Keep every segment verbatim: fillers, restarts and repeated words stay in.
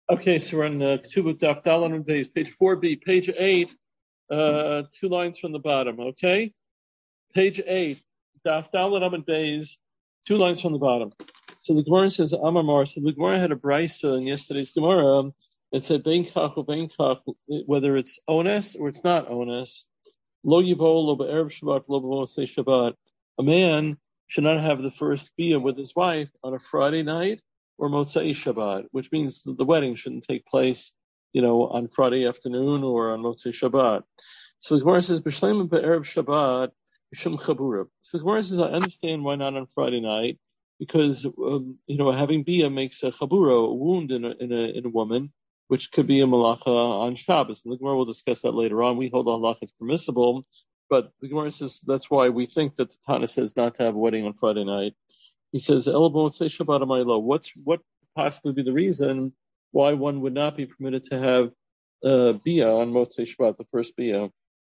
Okay, so we're on uh, Ktubot Daf Dalan and Beis, page four B, page eight, uh, two lines from the bottom, okay? Page eight, Daf Dalan and Beis, two lines from the bottom. So the Gemara says, Amar, so the Gemara had a brisa in yesterday's Gemara that said, Bein Kach or Bein Kach, whether it's onus or it's not onus, Lo Yibol, Lo Ba'erev Shabbat, Lo Ba'mosei Shabbat. A man should not have the first bia with his wife on a Friday night or Motzei Shabbat, which means that the wedding shouldn't take place, you know, on Friday afternoon or on Motzei Shabbat. So the Gemara says, B'shleim Ba'erev Shabbat, Yishum Chabura. So the Gemara says, I understand why not on Friday night, because, um, you know, having bia makes a chabura, a wound in a, in a, in a woman, which could be a malacha on Shabbos. And the Gemara will discuss that later on. We hold the halacha is permissible, but the Gemara says that's why we think that the Tana says not to have a wedding on Friday night. He says, El Motzei Shabbat Amaylo. What's what possibly be the reason why one would not be permitted to have uh, bia on Motzei Shabbat, the first bia?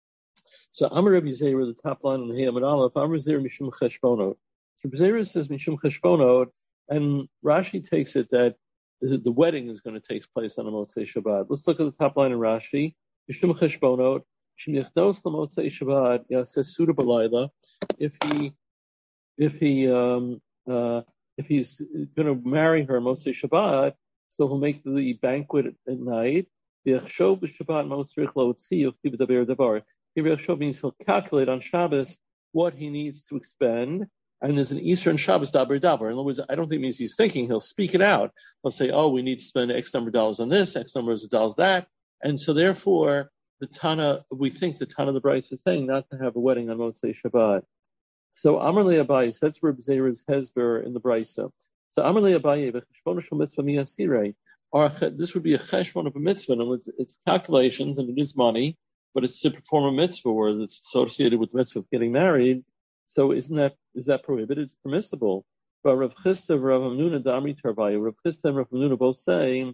So Amar Rabbi Zera, the top line on the Hamad Aleph, Amar Zera Mishum Cheshbonot. So Zera says Mishum Cheshbonot, and Rashi takes it that the wedding is going to take place on a Motzei Shabbat. Let's look at the top line in Rashi. Mishum Cheshbonot, Shemichnos LaMotzei Shabbat, Yaseh Suda B'Layla. If he, if he, um, uh, if he's going to marry her Motzei Shabbat, so he'll make the banquet at night. V'yachshov b'Shabbat Motzrich Lo'otzi Yochtiv Daber Dabar. V'yachshov means he'll calculate on Shabbos what he needs to expend. And there's an Eastern Shabbos daber daber. In other words, I don't think it means he's thinking. He'll speak it out. He'll say, oh, we need to spend X number of dollars on this, X number of dollars that. And so therefore, the Tana, we think the Tana the Bryce is saying not to have a wedding on Motzei Shabbat. So Amar Le Abaye, that's Reb Zera's Hezber in the Bryce. So Amar Le Abaye, v'cheshbon shel mitzvah miyasirei. This would be a cheshbon of a mitzvah. And it's, it's calculations and it is money, but it's to perform a mitzvah where it's associated with the mitzvah of getting married. So isn't that, is that prohibited? It's permissible. But Rav Chisda and Rav Hamnuna Damri Tarvayu, Rav Chisda and Rav Hamnuna both saying,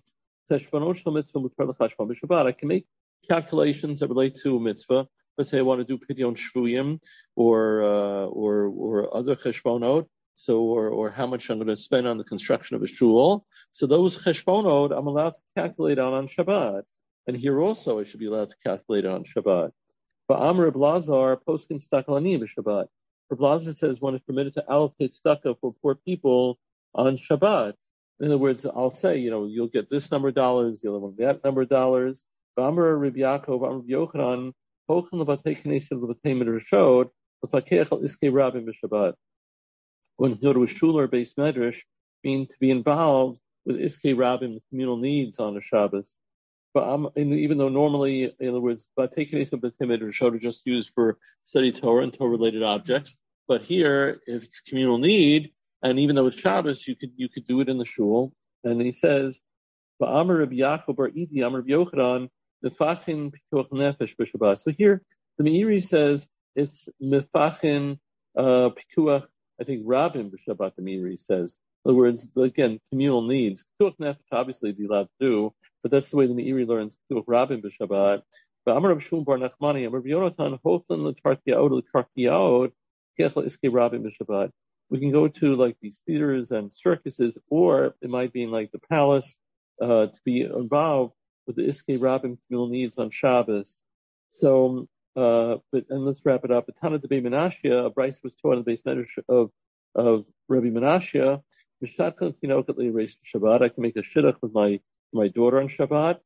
I can make calculations that relate to a mitzvah. Let's say I want to do Pidyon Shvuyim or, uh, or, or other cheshbonot. So, or, or how much I'm going to spend on the construction of a shul. So those cheshbonot I'm allowed to calculate on on Shabbat. And here also I should be allowed to calculate on Shabbat. But Amr Blazar posting stakalani b'Shabbat. Rav Lazar says one is permitted to allocate tzedakah for poor people on Shabbat. In other words, I'll say, you know, you'll get this number of dollars, you'll get that number of dollars. V'amar Rabbi Yaakov, V'amar Rabbi Yochanan, Hochen l'batei knesset l'batei midrashot, l'fakeach al iskei rabim b'Shabbat. When you go to a shul or beis medrash, mean to be involved with iskei rabim, the communal needs on a Shabbos. But um, even though normally, in other words, batei knesset l'batei midrashot are just used for study Torah and Torah-related objects. But here, if it's communal need, and even though it's Shabbos, you could you could do it in the shul. And he says, "Ba'amar Rabbi Yaakov bar Idi, Amar Rabbi Yochanan, mefachin pikuach nefesh b'Shabbat." So here, the Meiri says it's mefachin uh, pikuach. I think Rabim b'Shabbat. The Meiri says. In other words, again, communal needs. Pikuach nefesh obviously be allowed to do, but that's the way the Meiri learns pikuach Rabim b'Shabbat. But Amar Rabbi Shmuel bar Nachmani, Amar Rabbi Yonatan, hoflan l'tarkiyaod l'tarkiyaod kechla iskei Rabim b'Shabbat. We can go to like these theaters and circuses, or it might be in like the palace, uh, to be involved with the Iskei Rabim communal needs on Shabbos. So, uh, but, and let's wrap it up. Tana de Menashia, a Bryce was taught in the base medrash of, of Rabbi Menashia, Shabbat. I can make a shidduch with my, my daughter on Shabbat.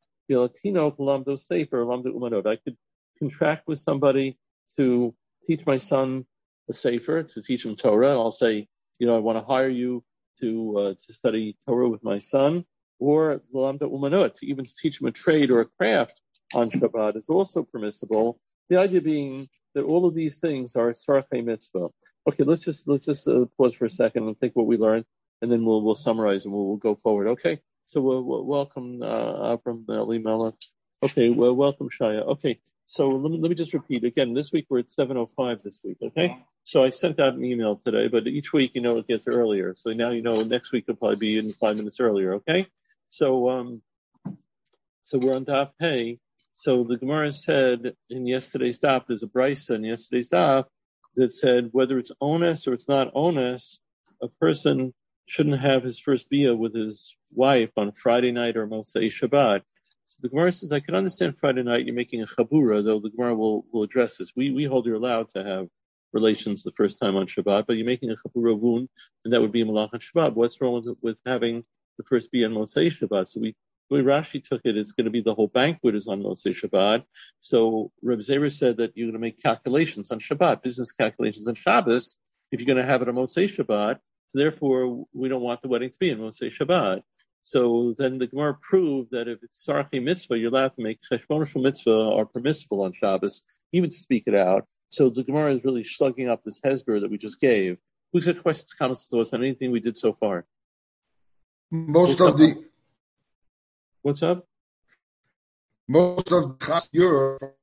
I could contract with somebody to teach my son a sefer, to teach him Torah. I'll say, you know, I want to hire you to uh, to study Torah with my son, or l'lamda umanot, to even teach him a trade or a craft on Shabbat is also permissible. The idea being that all of these things are sarchei mitzvah. Okay, let's just let's just uh, pause for a second and think what we learned, and then we'll we'll summarize and we'll, we'll go forward. Okay, so we'll, we'll welcome uh, from Eli Melech. Okay, well, welcome Shaya. Okay. So let me, let me just repeat again. This week we're at seven oh five this week, okay? So I sent out an email today, but each week, you know, it gets earlier. So now you know next week will probably be in five minutes earlier, okay? So um, so we're on Daf Hey. So the Gemara said in yesterday's Daf, there's a brisa in yesterday's Daf that said whether it's onus or it's not onus, a person shouldn't have his first bia with his wife on Friday night or Mosei Shabbat. So the Gemara says, I can understand Friday night you're making a chabura, though the Gemara will, will address this. We we hold you're allowed to have relations the first time on Shabbat, but you're making a chabura wound, and that would be a malach on Shabbat. What's wrong with, with having the first bia on Mosei Shabbat? So we the way Rashi took it, it's going to be the whole banquet is on Mosei Shabbat. So Reb Zera said that you're going to make calculations on Shabbat, business calculations on Shabbos, if you're going to have it on Mosei Shabbat. Therefore, we don't want the wedding to be in Mosei Shabbat. So then the Gemara proved that if it's Sarchi mitzvah, you're allowed to make Cheshbon mitzvah are permissible on Shabbos, even to speak it out. So the Gemara is really slugging up this hesber that we just gave. Who's got questions, comments, thoughts on anything we did so far? Most What's of up? the What's up? most of the Europe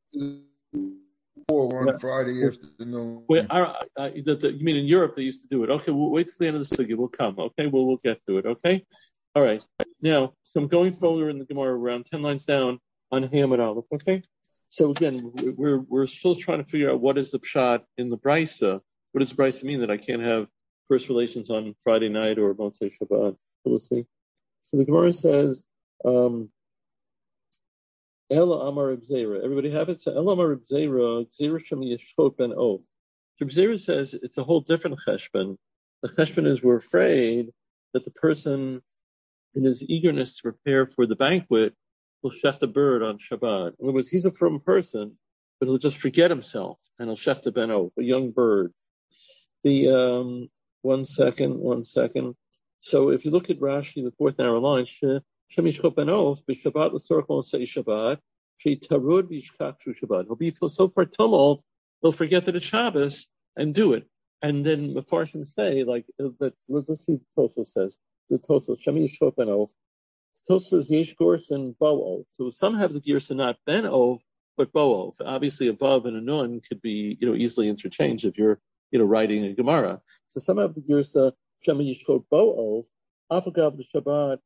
on Yeah. Friday afternoon. Wait, I, I, the, the, you mean in Europe they used to do it? Okay, we'll wait till the end of the sugya. We'll come. Okay, we'll we'll get to it. Okay, all right. Now, so I'm going forward in the Gemara around ten lines down on Hamad Aleph. Okay, so again, we're we're still trying to figure out what is the pshat in the brisa. What does the brisa mean that I can't have first relations on Friday night or Motzei Shabbat? So we'll see. So the Gemara says. Um, Ela Amar Reb Zera. Everybody have it? So Ela Amar Reb Zera, Gzera Shem Yeshchot Ben Ov. Reb Zera says it's a whole different cheshbon. The cheshbon is we're afraid that the person, in his eagerness to prepare for the banquet, will shecht a bird on Shabbat. In other words, he's a firm person, but he'll just forget himself, and he'll shecht a Ben Ov, a young bird. The um, one second, one second. So if you look at Rashi, the fourth narrow line, Shem Yishchot Ben Ov, b'Shabbat l'tzorach Mosei Shabbat, she'tarud b'yishkach shu Shabbat. He'll be so far tumult, he'll forget that it's Shabbos and do it. And then Mefarshim say, like, that, let's see what Tosfos says. The Tosfos, Shem Yishchot Ben Ov. Tosfos says Yesh Gors and Bo Ov. So some have the gears not Ben Ov, but Bo Ov. Obviously, a Vav and a Nun could be, you know, easily interchanged if you're, you know, writing a Gemara. So some have the gears Shem Yishchot Bo Ov, Afagav the Shabbat.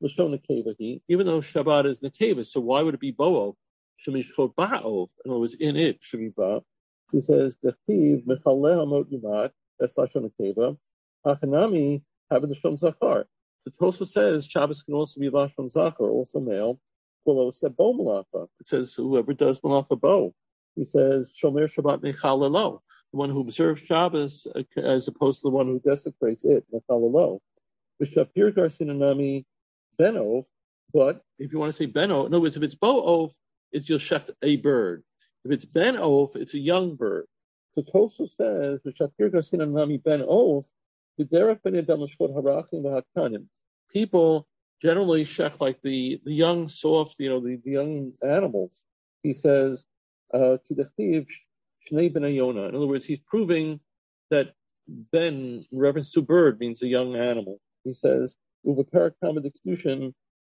Even though Shabbat is Nekeva, so why would it be Bo'ov? Shemishchot Ba'ov, in other words, in it should be Ba. He says, Dechiv Mechaleh Hamot Yumat, that's Lashon Nekeva, Hachanami having the Shom Zachar. The Tosfos says Shabbos can also be Lashon Zachar, also male. Below said Bo Malacha. It says whoever does Malacha Bo. He says Shomer Shabbat Mechalelo, the one who observes Shabbos as opposed to the one who desecrates it, Mechalelo. V'Shapir Garsinanami Ben-Ov, but if you want to say Ben-Ov, in other words, if it's Bo-Ov, it's you'll shecht a bird. If it's Ben-Ov, it's a young bird. So Tosfos says, "V'shapir gasin nami Ben-Ov, the derech ben yadam l'shvot harachim v'hakanim." People generally shecht like the, the young, soft, you know, the, the young animals. He says, "Kidachtiv shnei ben ayona." In other words, he's proving that Ben, in reference to bird, means a young animal. He says. Uva parakam the kedushin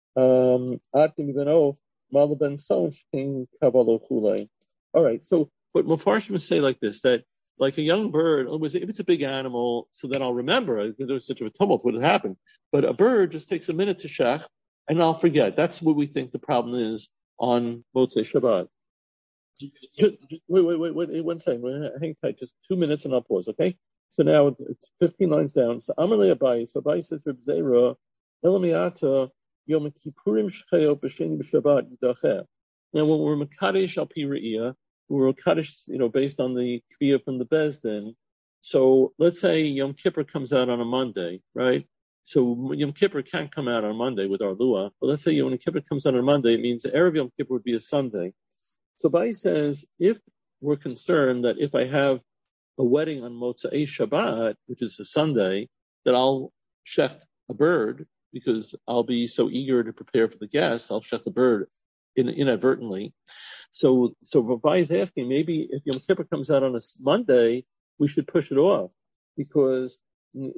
um atim ben of mal ben son king kabalo chulei. All right, so but Mefarshim say like this, that like a young bird, if it's a big animal, so then I'll remember there was such a tumult would have happened. But a bird just takes a minute to shech, and I'll forget. That's what we think the problem is on Motzei Shabbat. Just, wait, wait, wait, wait, one second. Hang tight, just two minutes and I'll pause, okay? So now it's fifteen lines down. So Amalei Abai. So Abai says Reb Zera, Elamiata Yom Kippurim Shcheo B'Sheni B'Shabbat Yidacheh. Now when we're Mekadesh Al Pi Re'iyah, we're Mekadesh, you know, based on the Kviyah from the Bezdin. So let's say Yom Kippur comes out on a Monday, right? So Yom Kippur can't come out on Monday with our Lua. But let's say Yom Kippur comes out on Monday, it means Erev Yom Kippur would be a Sunday. So Abai says, if we're concerned that if I have a wedding on Motzei Shabbat, which is a Sunday, that I'll shech a bird because I'll be so eager to prepare for the guests. I'll shech the bird in, inadvertently. So, so Rabbi is asking, maybe if Yom Kippur comes out on a Monday, we should push it off because maybe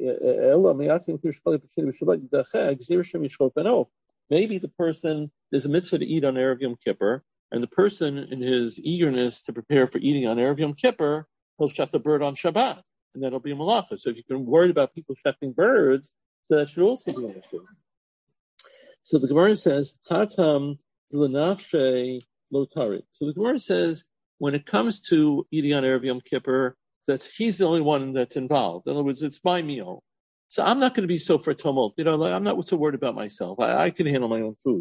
the person, there's a mitzvah to eat on Erev Yom Kippur, and the person in his eagerness to prepare for eating on Erev Yom Kippur, he'll shech the bird on Shabbat, and that'll be a malacha. So if you're worried about people shechting birds, so that should also be an issue. So the Gemara says, Hatam l'nafshe lo tarit. So the Gemara says, when it comes to eating on Erev Yom Kippur, that's he's the only one that's involved. In other words, it's my meal. So I'm not going to be so for tumult. You know, like, I'm not so worried about myself. I, I can handle my own food.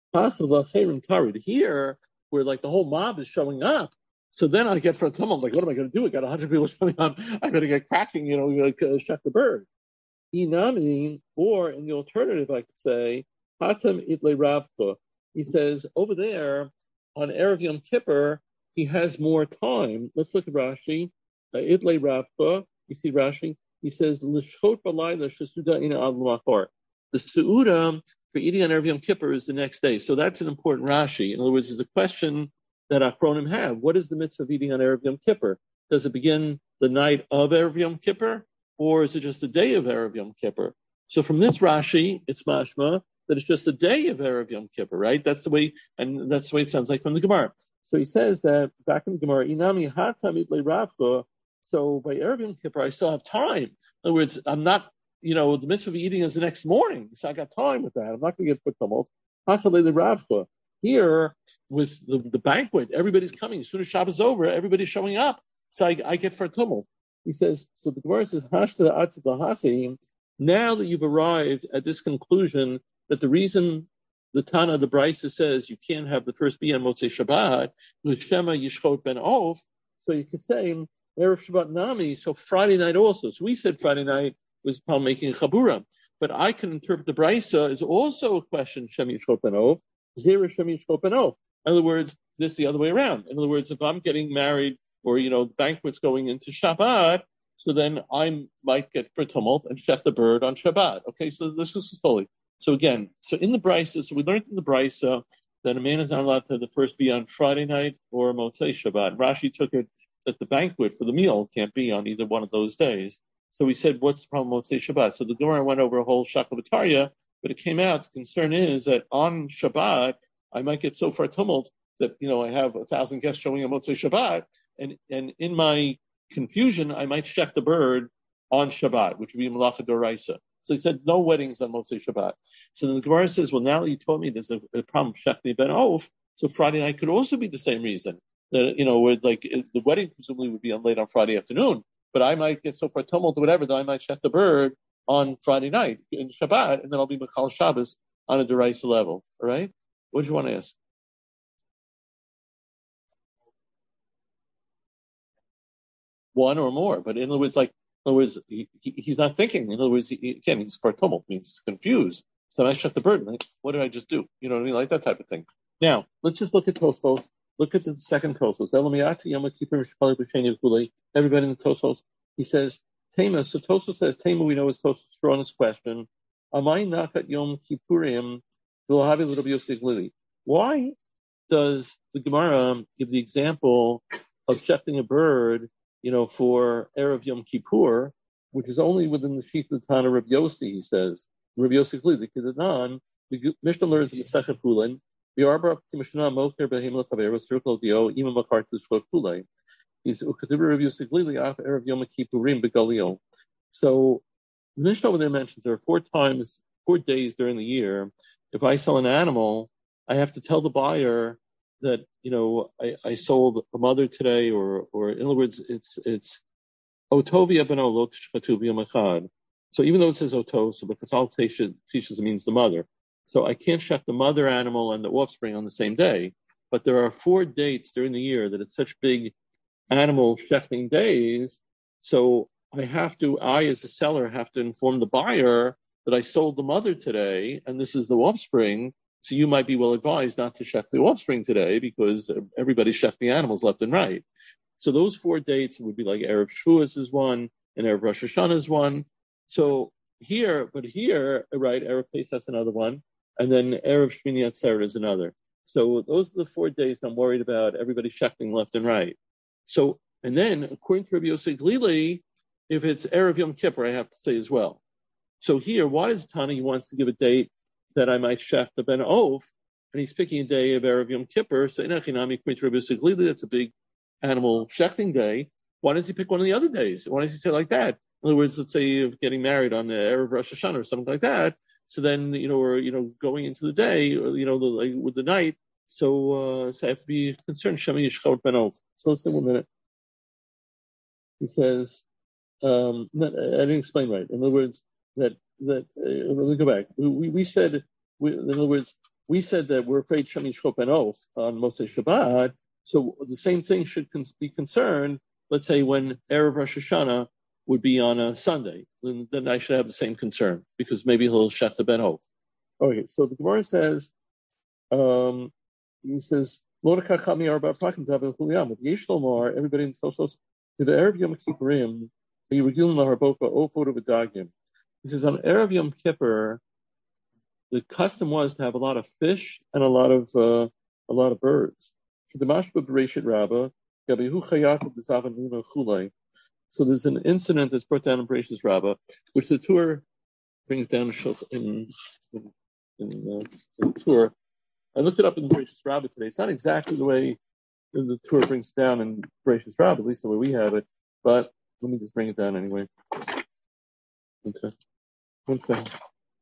Here, where like the whole mob is showing up, so then I get for a tumult. Like, what am I going to do? I got a hundred people showing up. I'm going to get cracking. You know, like uh, Chef the Bird. Inami, or in the alternative, I could say, Hatam Itle Ravka. He says over there on Erev Yom Kippur, he has more time. Let's look at Rashi. Uh, Itle Ravka. You see Rashi. He says L'shchot b'layla shesuda ina ad l'machor. The suuda for eating on Erev Yom Kippur is the next day. So that's an important Rashi. In other words, there's a question that Achronim have. What is the mitzvah of eating on Erev Yom Kippur? Does it begin the night of Erev Yom Kippur? Or is it just the day of Erev Yom Kippur? So from this Rashi, it's mashma that it's just the day of Erev Yom Kippur, right? That's the way, and that's the way it sounds like from the Gemara. So he says that back in the Gemara, Inami hatamid le'ravcha. So by Erev Yom Kippur, I still have time. In other words, I'm not, you know, the mitzvah of eating is the next morning, so I got time with that. I'm not going to get put tumult. Here, with the, the banquet, everybody's coming. As soon as Shabbat is over, everybody's showing up. So I, I get for tumult. He says, so the Gemara says, now that you've arrived at this conclusion that the reason the Tana, the Brisa says you can't have the first bia on Motzei Shabbat, Shema Yishchot Ben Ov, so you could say, Erev Shabbat Nami, so Friday night also. So we said Friday night was upon making a Chabura. But I can interpret the Brisa as also a question, Shem Yishchot Ben Ov, Zera Shem Yishchot Ben Ov. In other words, this is the other way around. In other words, if I'm getting married, or, you know, banquets going into Shabbat, so then I might get for tumult and chef the bird on Shabbat. Okay, so this is fully. So again, so in the Brisa, so we learned in the Brisa that a man is not allowed to have the first be on Friday night or Motzei Shabbat. Rashi took it that the banquet for the meal can't be on either one of those days. So we said, what's the problem with Motzei Shabbat? So the Gemara went over a whole Shakavatariya, but it came out, the concern is that on Shabbat, I might get so far tumult that, you know, I have a thousand guests showing on Motzei Shabbat, and, and in my confusion, I might chef the bird on Shabbat, which would be Malacha Doraisa. So he said, no weddings on Motzei Shabbat. So then the Gemara says, well, now that you told me there's a, a problem, Shechni Ben Of, so Friday night could also be the same reason. That, you know, where like the wedding presumably would be on late on Friday afternoon, but I might get so far tumult or whatever that I might chef the bird on Friday night in Shabbat, and then I'll be Machal Shabbos on a Doraisa level. All right? What do you want to ask? One or more, but in other words, like, in other words, he, he, he's not thinking. In other words, he, again, he's for tumult, means he's confused. So I shut the bird. Like, what did I just do? You know what I mean? Like that type of thing. Now, let's just look at Tosfos. Look at the second Tosfos. Everybody in the Tosfos, he says, Tema. So Tosfos says, Tema, we know is Tosfos' strongest question. Amai nakat yom kippurim v'lohavi l'Rabbi Yosef Glili. Why does the Gemara give the example of shechting a bird, you know, for Erev Yom Kippur, which is only within the sheath of the Tana Rabbi Yossi, he says. Rabbi Yossi Glili, the Kedanan, the Mishnah learns in the Sechet Hulin, the Arba Mishnah Mocher Behem Lechaver, Circle Dio, Ima Makartus Shvot Hulay. He's Ukatibur Rabbi Yossi Glili, Af Erev Yom Kippurim Begalio. So, the Mishnah over there mentions there are four times, four days during the year. If I sell an animal, I have to tell the buyer that, you know, I, I sold a mother today, or, or in other words, it's, it's, Otovia ben Olot Shchatuvia Machad. So even though it says Oto, so the Chazal teaches, teaches it means the mother. So I can't shech the mother animal and the offspring on the same day. But there are four dates during the year that it's such big animal shechting days. So I have to, I as a seller have to inform the buyer that I sold the mother today and this is the offspring. So you might be well advised not to chef the offspring today because everybody's chefing animals left and right. So those four dates would be like Erev Shavuos is one, and Erev Rosh Hashanah is one. So here, but here, right, Erev Pesach is another one, and then Erev Shmini Atzeret is another. So those are the four days I'm worried about everybody chefing left and right. So, and then according to Rabbi Yosef Glili, if it's Erev Yom Kippur, I have to say as well. So here, why does Tani wants to give a date that I might chef the Ben Ov, and he's picking a day of Erev Yom Kippur, so Inachinami, according to Rabbi Yosef Glili, that's a big animal shechting day. Why does he pick one of the other days? Why does he say like that? In other words, let's say you're getting married on the Erev Rosh Hashanah or something like that. So then, you know, or, you know, going into the day, or, you know, the, like, with the night. So, uh, so I have to be concerned. Shema Yishchot Ben Ov. So let's take one minute. He says, um, I didn't explain right. In other words, that that uh, let me go back. We we, we said, we, in other words, we said that we're afraid Shem Yishchot Ben Of on Motzei Shabbat. So the same thing should be concerned. Let's say when Erev Rosh Hashanah would be on a Sunday, then, then I should have the same concern because maybe he'll shech the Ben Of. Okay, so the Gemara says, um, he says, everybody in the social to the Erev Yom Kippurim, he says on Erev Yom Kippur, the custom was to have a lot of fish and a lot of uh, a lot of birds. So there's an incident that's brought down in Bereshit Rabbah, which the Tur brings down in in, in, uh, in the Tur. I looked it up in Bereshit Rabbah today. It's not exactly the way the Tur brings it down in Bereshit Rabbah, at least the way we have it. But let me just bring it down anyway. One second. One second.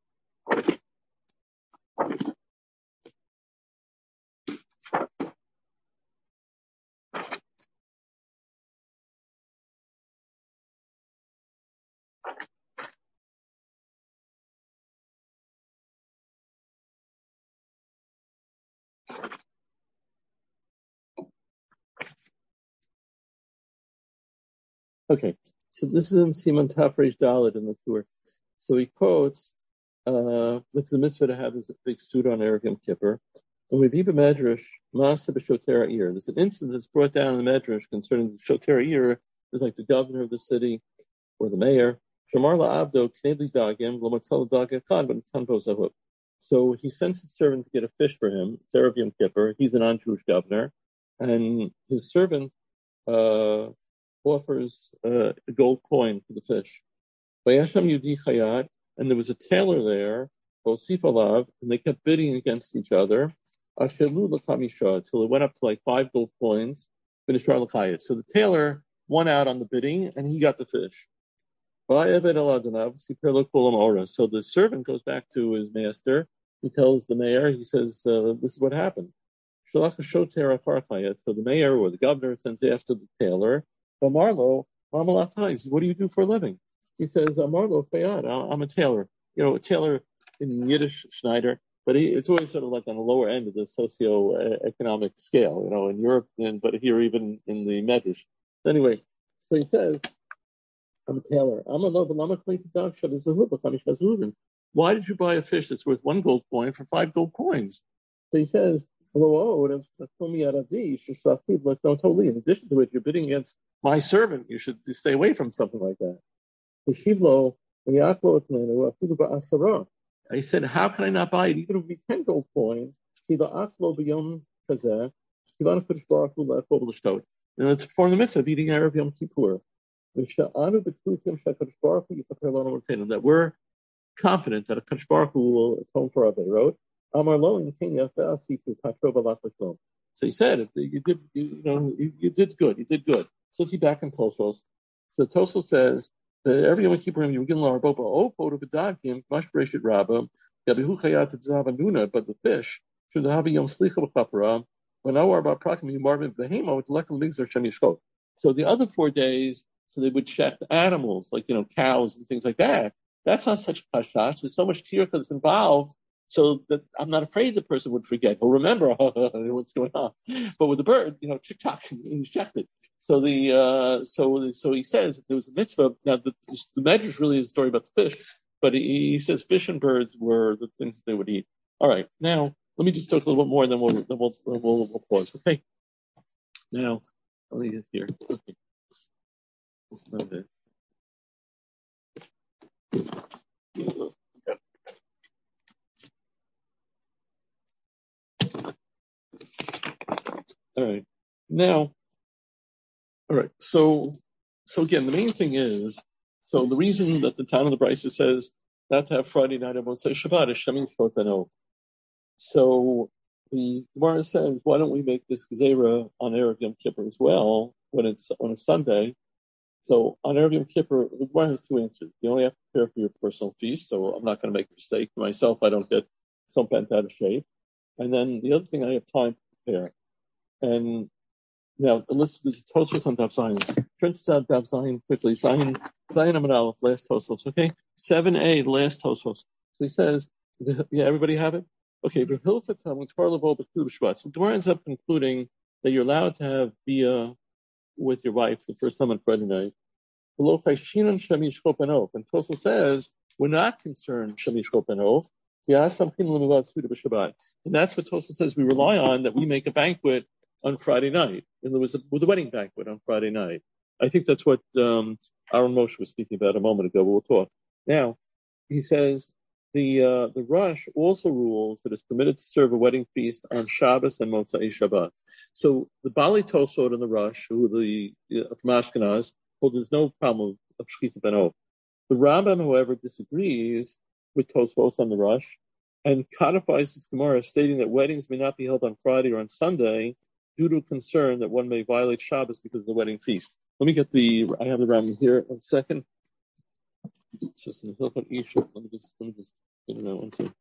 Okay, so this is in Siman Tafresh Dalet in the Tur. So he quotes, uh, it's the mitzvah to have this big suit on Erev Yom Kippur. And we be Medrash, Maaseh b'Shotera Ir. There's an incident that's brought down in the Medrash concerning the Shotera Ir, is like the governor of the city or the mayor. Shamar la'abdo knedli dagim l'matzal dagim chad b'natan b'ozahut. So he sends his servant to get a fish for him. It's Erev Yom Kippur. He's a non-Jewish governor, and his servant uh, offers uh, a gold coin for the fish. Vayasham Yudi Chayat, and there was a tailor there, Bosif Alav, and they kept bidding against each other. Ashelu l'chamisha, until it went up to like five gold coins. Finishar l'chayat. So the tailor won out on the bidding, and he got the fish. So the servant goes back to his master. He tells the mayor, he says, uh, this is what happened. So the mayor or the governor sends after the tailor. Marlo, what do you do for a living? He says, Marlo Fayad, I'm a tailor. You know, a tailor in Yiddish, Schneider, but he, it's always sort of like on the lower end of the socio-economic scale, you know, in Europe, and but here even in the Medrash. Anyway, so he says, I'm a tailor. I'm a love, I'm a clean dog. Why did you buy a fish that's worth one gold coin for five gold coins? So he says, oh, that's me out of these. Like, no, totally. In addition to it, you're bidding against my servant. You should stay away from something like that. I said, how can I not buy it? Even if it be ten gold coins. And let's perform the mitzvah of eating Erev Yom Kippur. That we're confident that a Kadosh Baruch Hu will atone for our Beirut. So he said, you did, you, you know, you, you did good. You did good. Says he back in Tosfos. So Tosfos says that every Yom Kippurim you begin Laraboba oh photo bedagim mash Bereshit Rabbah yabihu chayat zavanuna, but the fish should have a Yom Slicha b'chapara when our about prakim marvin behemo with lekal migzar shem yishchot. So the other four days, so they would check the animals like you know cows and things like that. That's not such a kashash. There's so much tirka that's involved. So that I'm not afraid the person would forget. He'll remember what's going on. But with the bird, you know, chick chock, he's checked it. So the uh, so so he says there was a mitzvah. Now the, the Medrash really is a story about the fish, but he, he says fish and birds were the things that they would eat. All right, now let me just talk a little bit more, and then we'll then we'll, we'll, we'll pause. Okay. Now let me get here. Okay. That's not it. All right. Now, all right. So, so again, the main thing is, so the reason that the town of the Brisa says not to have Friday night and Motzei Shabbat is Shemim Shvot Beno. So the Gemara says, why don't we make this Gezerah on Erev Yom Kippur as well when it's on a Sunday? So on Erev Yom Kippur, the Gemara has two answers. You only have to prepare for your personal feast, so I'm not going to make a mistake. For myself, I don't get so bent out of shape. And then the other thing, I have time to prepare. And now, let's, there's a Tosfos on Daf Zion. Turn to Daf Zayin quickly. Zayin, Zayin Amud Aleph, last Tosfos, okay? seven A, last Tosfos. So he says, yeah, everybody have it? Okay, but Hilchot with Torlavo B'Tu B'Shvat. So the Gemara ends up concluding that you're allowed to have bia with your wife the first time on Friday night. And Tosfos says, we're not concerned Shemish Chopanov. Yeah, something about Suda B'Shabbat. And that's what Tosfos says we rely on, that we make a banquet on Friday night. And there was a, with a wedding banquet on Friday night. I think that's what um, Aaron Moshe was speaking about a moment ago, but we'll talk. Now, he says the uh, the Rush also rules that it's permitted to serve a wedding feast on Shabbos and Motzei Shabbat. So the Bali Tosfot and the Rush, who are the uh, from Ashkenaz, hold there's no problem of Shechita Ben Ov. The Rambam, however, disagrees with Tosfos on the Rush and codifies this Gemara, stating that weddings may not be held on Friday or on Sunday due to concern that one may violate Shabbos because of the wedding feast. Let me get the, I have the Rambam here, one second. It says in the Hilchot Isha, let me just, let me just get it out one second.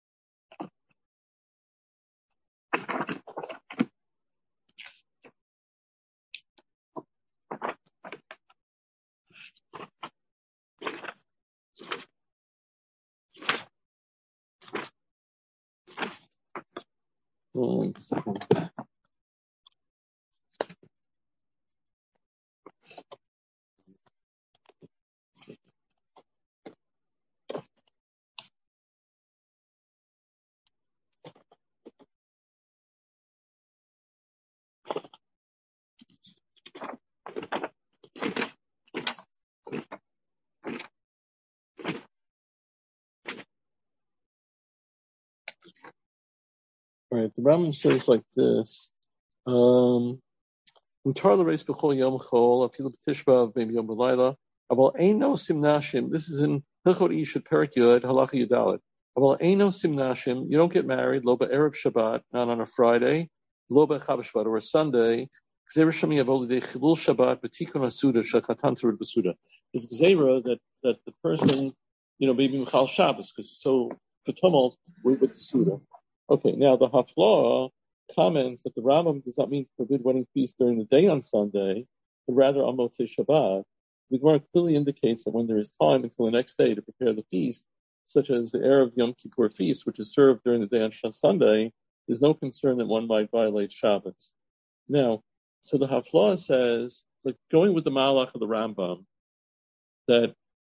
One second. All right, the Rambam says like this. Um, this is in Hilchot Isha Perek Yud Halacha Yudalet. You don't get married lo b'erev Shabbat, not on a Friday, lo b'chab Shabbat or a Sunday. It's gzeira that that the person, you know, maybe Michal Shabbos because it's so for tumult with the Suda. Okay, now the Haflah comments that the Rambam does not mean to forbid wedding feast during the day on Sunday, but rather on Motzei Shabbat. The Gemara clearly indicates that when there is time until the next day to prepare the feast, such as the Erev Yom Kippur feast, which is served during the day on Sunday, there's no concern that one might violate Shabbos. Now, so the Haflah says, like going with the Malach of the Rambam, that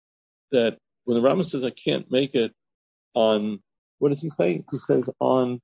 that when the Rambam says I can't make it on, what does he say? He says on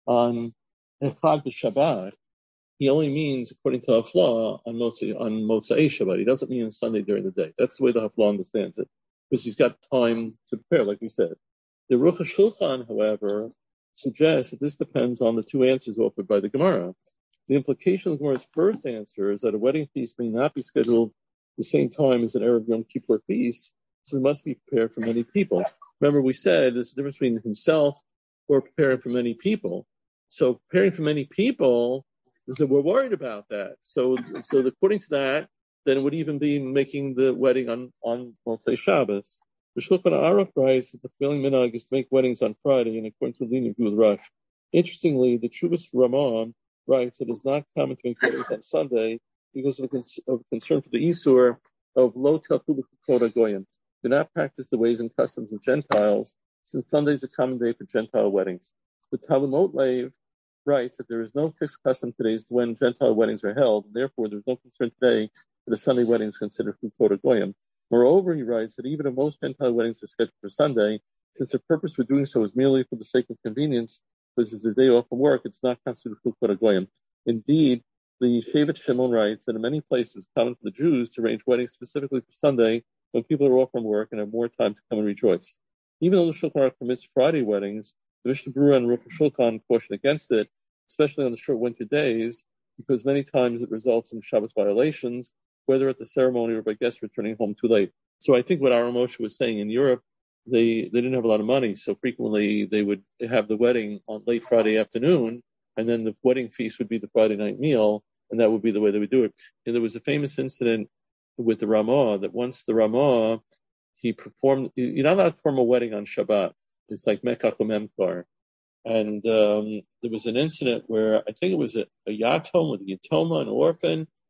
on Echad b'Shabbat, he only means, according to Haflah, on Motzei on Motzei Shabbat. He doesn't mean Sunday during the day. That's the way the Haflah understands it, because he's got time to prepare, like we said. The Aruch HaShulchan, however, suggests that this depends on the two answers offered by the Gemara. The implication of the Gemara's first answer is that a wedding feast may not be scheduled the same time as an Erev Yom Kippur feast, so it must be prepared for many people. Remember, we said there's a difference between himself or preparing for many people. So preparing for many people, so we're worried about that. So, so according to that, then it would even be making the wedding on on Motzei Shabbos. The Shulchan Aruch writes that the prevailing minhag is to make weddings on Friday, and according to the lenient view of the Rush. Interestingly, the Chuvas Ramon writes that it is not common to make weddings on Sunday because of, a cons- of concern for the Isur of lo telchu b'chukot goyim. Do not practice the ways and customs of Gentiles, since Sunday is a common day for Gentile weddings. The Talmud Lev writes that there is no fixed custom today as to when Gentile weddings are held, and therefore there is no concern today that a Sunday wedding is considered chukot goyim. Moreover, he writes that even if most Gentile weddings are scheduled for Sunday, since their purpose for doing so is merely for the sake of convenience, because it's their day off from work, it's not considered chukot goyim. Indeed, the Shevet Shimon writes that in many places it's common for the Jews to arrange weddings specifically for Sunday when people are off from work and have more time to come and rejoice. Even though the Shulchan Aruch permits Friday weddings, the Mishnah Berurah and Aruch HaShulchan caution against it, especially on the short winter days, because many times it results in Shabbos violations, whether at the ceremony or by guests returning home too late. So I think what Aaron Moshe was saying, in Europe, they, they didn't have a lot of money, so frequently they would have the wedding on late Friday afternoon, and then the wedding feast would be the Friday night meal, and that would be the way they would do it. And there was a famous incident with the Ramah, that once the Ramah, he performed, you're not allowed to perform a wedding on Shabbat. It's like Mekach u'Memkar. And um, there was an incident where I think it was a, a yatom with a yatoma, an orphan,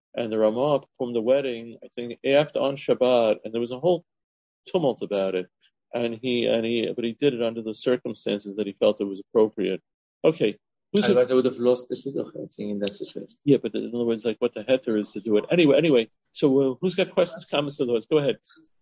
and the Ramah performed the wedding, I think, after on Shabbat, and there was a whole tumult about it. And he and he, but he did it under the circumstances that he felt it was appropriate. Okay. Who's Otherwise, I would have lost the shidduch, I think, in that situation. Yeah, but in other words, like what the heter is to do it. Anyway, anyway. So uh, who's got questions, comments, otherwise? Go ahead.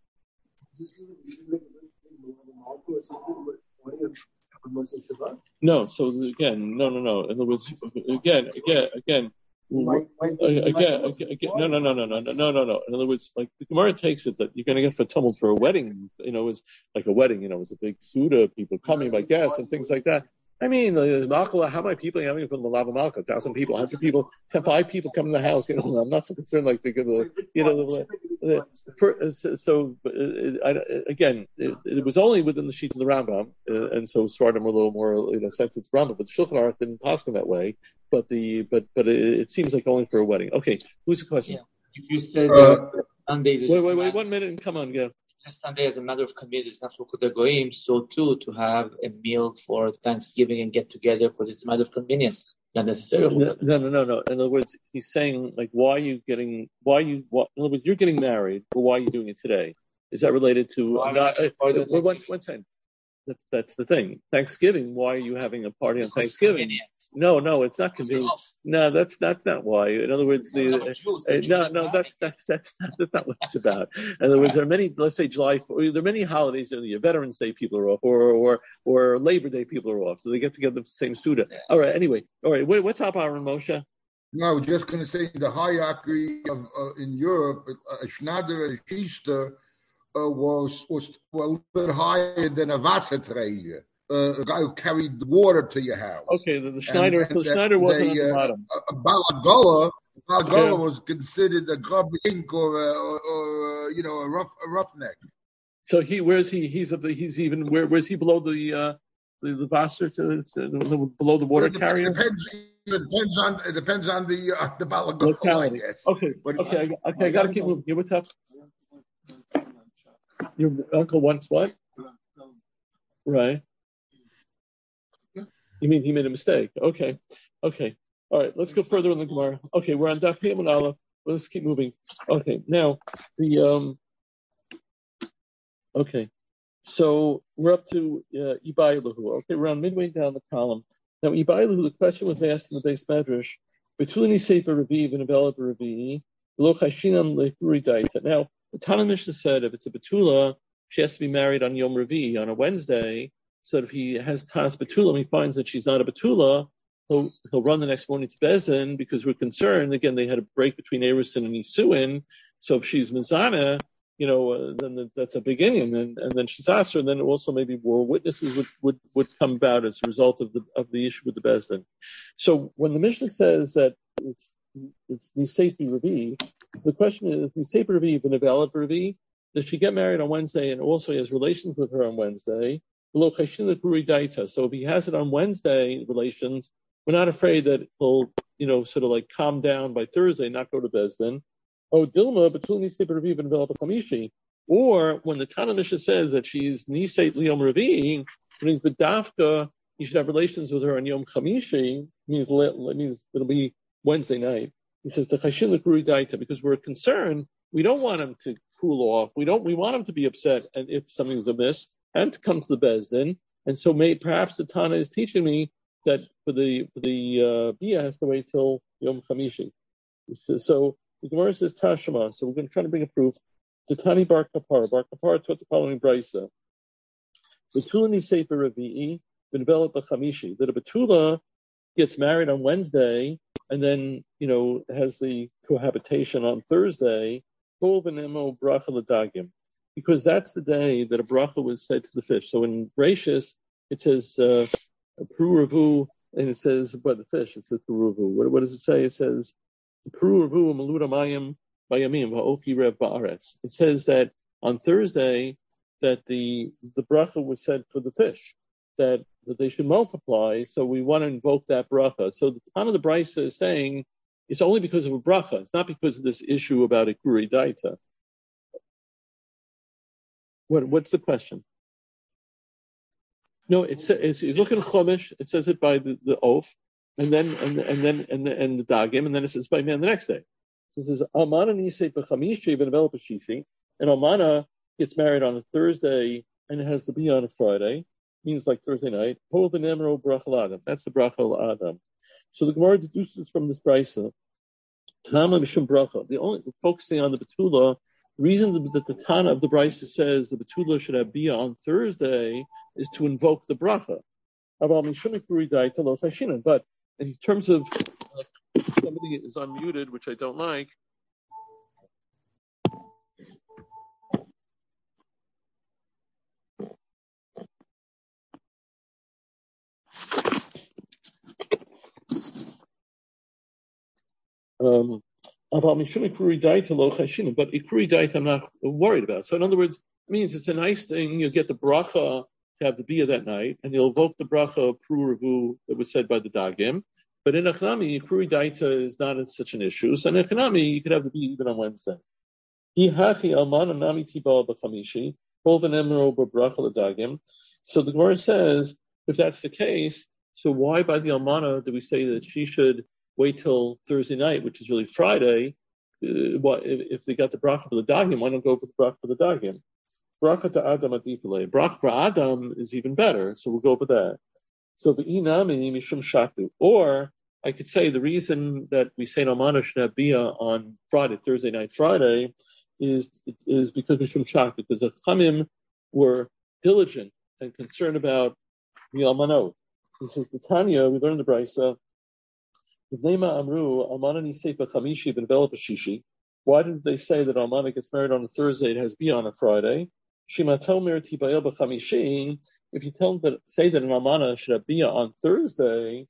No. So again, no, no, no. In other words, again, again, again. Why, why, why, again, again, again, no, no, no, no, no, no, no, no, no. In other words, like the Gemara takes it that you're going to get for tumult for a wedding. You know, it's like a wedding. You know, it's a big suda, people coming by guests and things like that. I mean, there's Malka, how many people are having from the Malava Malka? A thousand people, hundred people, ten, five people come in the house. You know, I'm not so concerned. Like the, the you know, the, the, the, so uh, I, again, it, it was only within the sheets of the Rambam, uh, and so Svardim were a little more, you know, sensitive to Rambam. But the Shulchan Aruch didn't pass in that way. But the but but it, it seems like only for a wedding. Okay, who's the question? Yeah. If you said uh, Sunday, wait, wait, wait, one minute, and come on, go. Sunday, as a matter of convenience, it's not for Kuda Goyim, so too to have a meal for Thanksgiving and get together because it's a matter of convenience, not necessarily. No, no, no, no, no. In other words, he's saying like, why are you getting? Why are you? What, in other words, you're getting married, but why are you doing it today? Is that related to? Why not, uh, why uh, one, one second. That's that's the thing. Thanksgiving. Why are you having a party on Thanksgiving? No, no, it's not convenient. No, that's that's not why. In other words, the uh, no, no, that's that's that's not, that's not what it's about. In other words, there are many. Let's say July. There are many holidays. You know, Veterans Day people are off, or or or Labor Day people are off, so they get together the same suda. All right. Anyway, all right. Wait, what's up, Aaron Moshe? No, I was just going to say the hierarchy of uh, in Europe, uh, Schneider and Easter. Uh, was was well, a little bit higher than a Wasserträger, uh, a guy who carried the water to your house. Okay, the, the Schneider, and, and the Schneider wasn't they, at the uh, bottom. A, a Balagola, Balagola okay. was considered a grubink or, a, or, or you know a rough a roughneck. So he, where's he? He's at the, he's even where? Where's he below the uh, the, the Wasser to, to below the water well, it carrier? Depends. It depends on it depends on the uh, the Balagola, I guess. Okay, but, okay, I, okay. I got to keep moving. Yeah, what's up? Your uncle wants what? Right. You mean he made a mistake? Okay. Okay. All right. Let's go further in the Gemara. Okay, we're on Daf Pei Aleph. Let's keep moving. Okay. Now the um. Okay. So we're up to uh, Ibaylahu. Okay, we're on midway down the column. Now Ibaylahu. The question was asked in the base medrash. Betulini Sefer Reviv and Avelab Reviv. Lo Chashinam Lefuri Daita. Now. The Tana Mishnah said if it's a Betula, she has to be married on Yom Revi, on a Wednesday. So if he has Tanas Betula and he finds that she's not a Betula, he'll, he'll run the next morning to Bezdin because we're concerned. Again, they had a break between Erusin and Isuin. So if she's Mizana, you know, uh, then the, that's a big Indian. And, and then she's Asr, and then also maybe more witnesses would, would, would come about as a result of the of the issue with the Bezdin. So when the Mishnah says that it's it's Nisefi Revi, the question is, Nisefi Revi and Avelab Revi, does she get married on Wednesday and also he has relations with her on Wednesday? So if he has it on Wednesday, relations, we're not afraid that he'll, you know, sort of like calm down by Thursday, not go to Bezdin. Oh, Dilma, between Nisefi Revi and Avelab Chamishi. Or when the Tana Mishnah says that she's Nisei Yom Revi, it means B'dafka, you should have relations with her on Yom Chamishi, means, it means it'll be Wednesday night. He says the Chashin L'Kuri Daita, because we're concerned, we don't want him to cool off. We don't. We want him to be upset and if something's amiss and to come to the Bezdin. And so may, perhaps the Tana is teaching me that for the for the uh, Bia has to wait till Yom Chamishi. So, so the Gemara says Tashma. So we're going to try to bring a proof. The Tani Bar Kapar. Bar Kapar taught the following brisa. Betulani Sefer Revi'i Benvelat Chamishi. That a Betula gets married on Wednesday and then, you know, has the cohabitation on Thursday, because that's the day that a bracha was said to the fish. So in Gracious, it says, uh, Pru and it says, but the fish, it says Pru What, what does it say? It says, Pru Ravu Maluda Mayim Bayamim Va'ofi Rev Ba'aretz. It says that on Thursday, that the, the bracha was said for the fish. That, that they should multiply, so we want to invoke that bracha. So the Tana of the Brisa is saying it's only because of a bracha. It's not because of this issue about Ikuri Daita. What, what's the question? No, it's, it's you look at Chumash, it says it by the, the oath, and then and and then and the, and the dagim, and then it says by man the next day. This is Almana Nisei B'chamishi B'nevel B'shishi, and Almana gets married on a Thursday and it has to be on a Friday, means like Thursday night. Ho v'nemro brachal Adam. That's the brachal Adam. So the Gemara deduces from this brisa, Tama Mishum Bracha. The only focusing on the Betula, the reason that the Tana of the brisa says the Betula should have Bia on Thursday is to invoke the bracha. But in terms of uh, somebody is unmuted, which I don't like. Um, but Ikuri Dait I'm not worried about. So in other words, it means it's a nice thing. You'll get the bracha to have the bia that night, and you'll evoke the bracha of Pru Revu that was said by the Dagim. But in Achnami, Ikuri Daita is not such an issue. So in Achnami, you could have the bia even on Wednesday. So the Gemara says, if that's the case, so why by the Almana do we say that she should wait till Thursday night, which is really Friday? Uh, what, if, if they got the bracha for the Dagim, why don't go for the bracha for the Dagim? Bracha to Adam adifale. Bracha for Adam is even better, so we'll go with that. So the inami mishum shaktu. Or I could say the reason that we say Almana should have bia on Friday, Thursday night, Friday, is is because mishum shaktu, because the Chamim were diligent and concerned about the Almanot. This is the Tanya. We learned the brisa. Why did they say that Almana gets married on a Thursday, it has bia on a Friday? If you tell them that, say that an Almana should have bia on Thursday,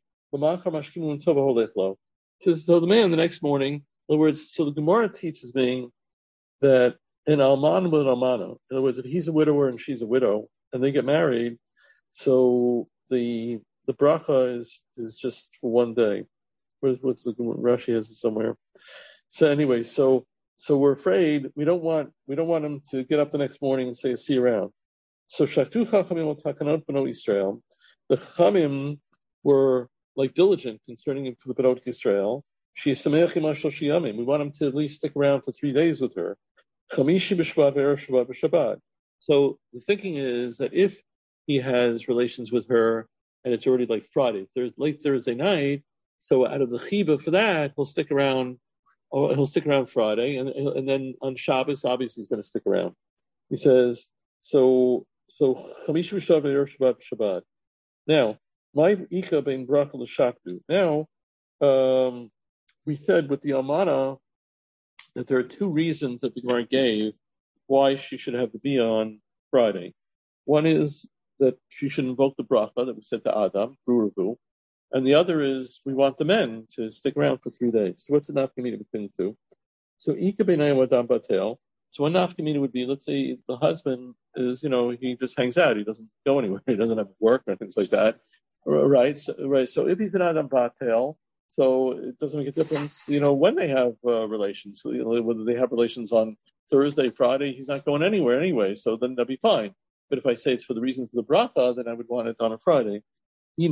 says so the man the next morning, in other words, so the Gemara teaches me that an Almana with an Almana, in other words, if he's a widower and she's a widow, and they get married, so the the bracha is, is just for one day. Where's, what's the Rashi has it somewhere? So anyway, so so we're afraid we don't want we don't want him to get up the next morning and say see you around. So Shatu Chachamim Takanot Bnot Yisrael, the Chachamim were like diligent concerning him for the Bnot Yisrael. She is Sameach Imashal Shiyamim. We want him to at least stick around for three days with her. Chamishi b'Shvat v'Erev Shabbat b'Shabbat. So the thinking is that if he has relations with her and it's already like Friday, Thursday, late Thursday night, so out of the chiba for that, he'll stick around. Oh, he'll stick around Friday, and and then on Shabbos, obviously he's going to stick around. He says so. So Chamish b'Shabbat v'Erev Shabbat b'Shabbat. Now, my ika bein bracha l'shaktu. Now, um, we said with the Almana that there are two reasons that the Gemara gave why she should have the bia on Friday. One is that she should invoke the bracha that was said to Adam, Pru Revu. And the other is we want the men to stick around for three days. So what's the nafkamina between the two? So Ika b'nai Adam batel. So one nafkamina would be, let's say the husband is, you know, he just hangs out. He doesn't go anywhere. He doesn't have work or things like that. Right? So, right. So if he's an Adam batel, so it doesn't make a difference, you know, when they have uh, relations. So, you know, whether they have relations on Thursday, Friday, he's not going anywhere anyway. So then that'd be fine. But if I say it's for the reason for the bracha, then I would want it on a Friday. Or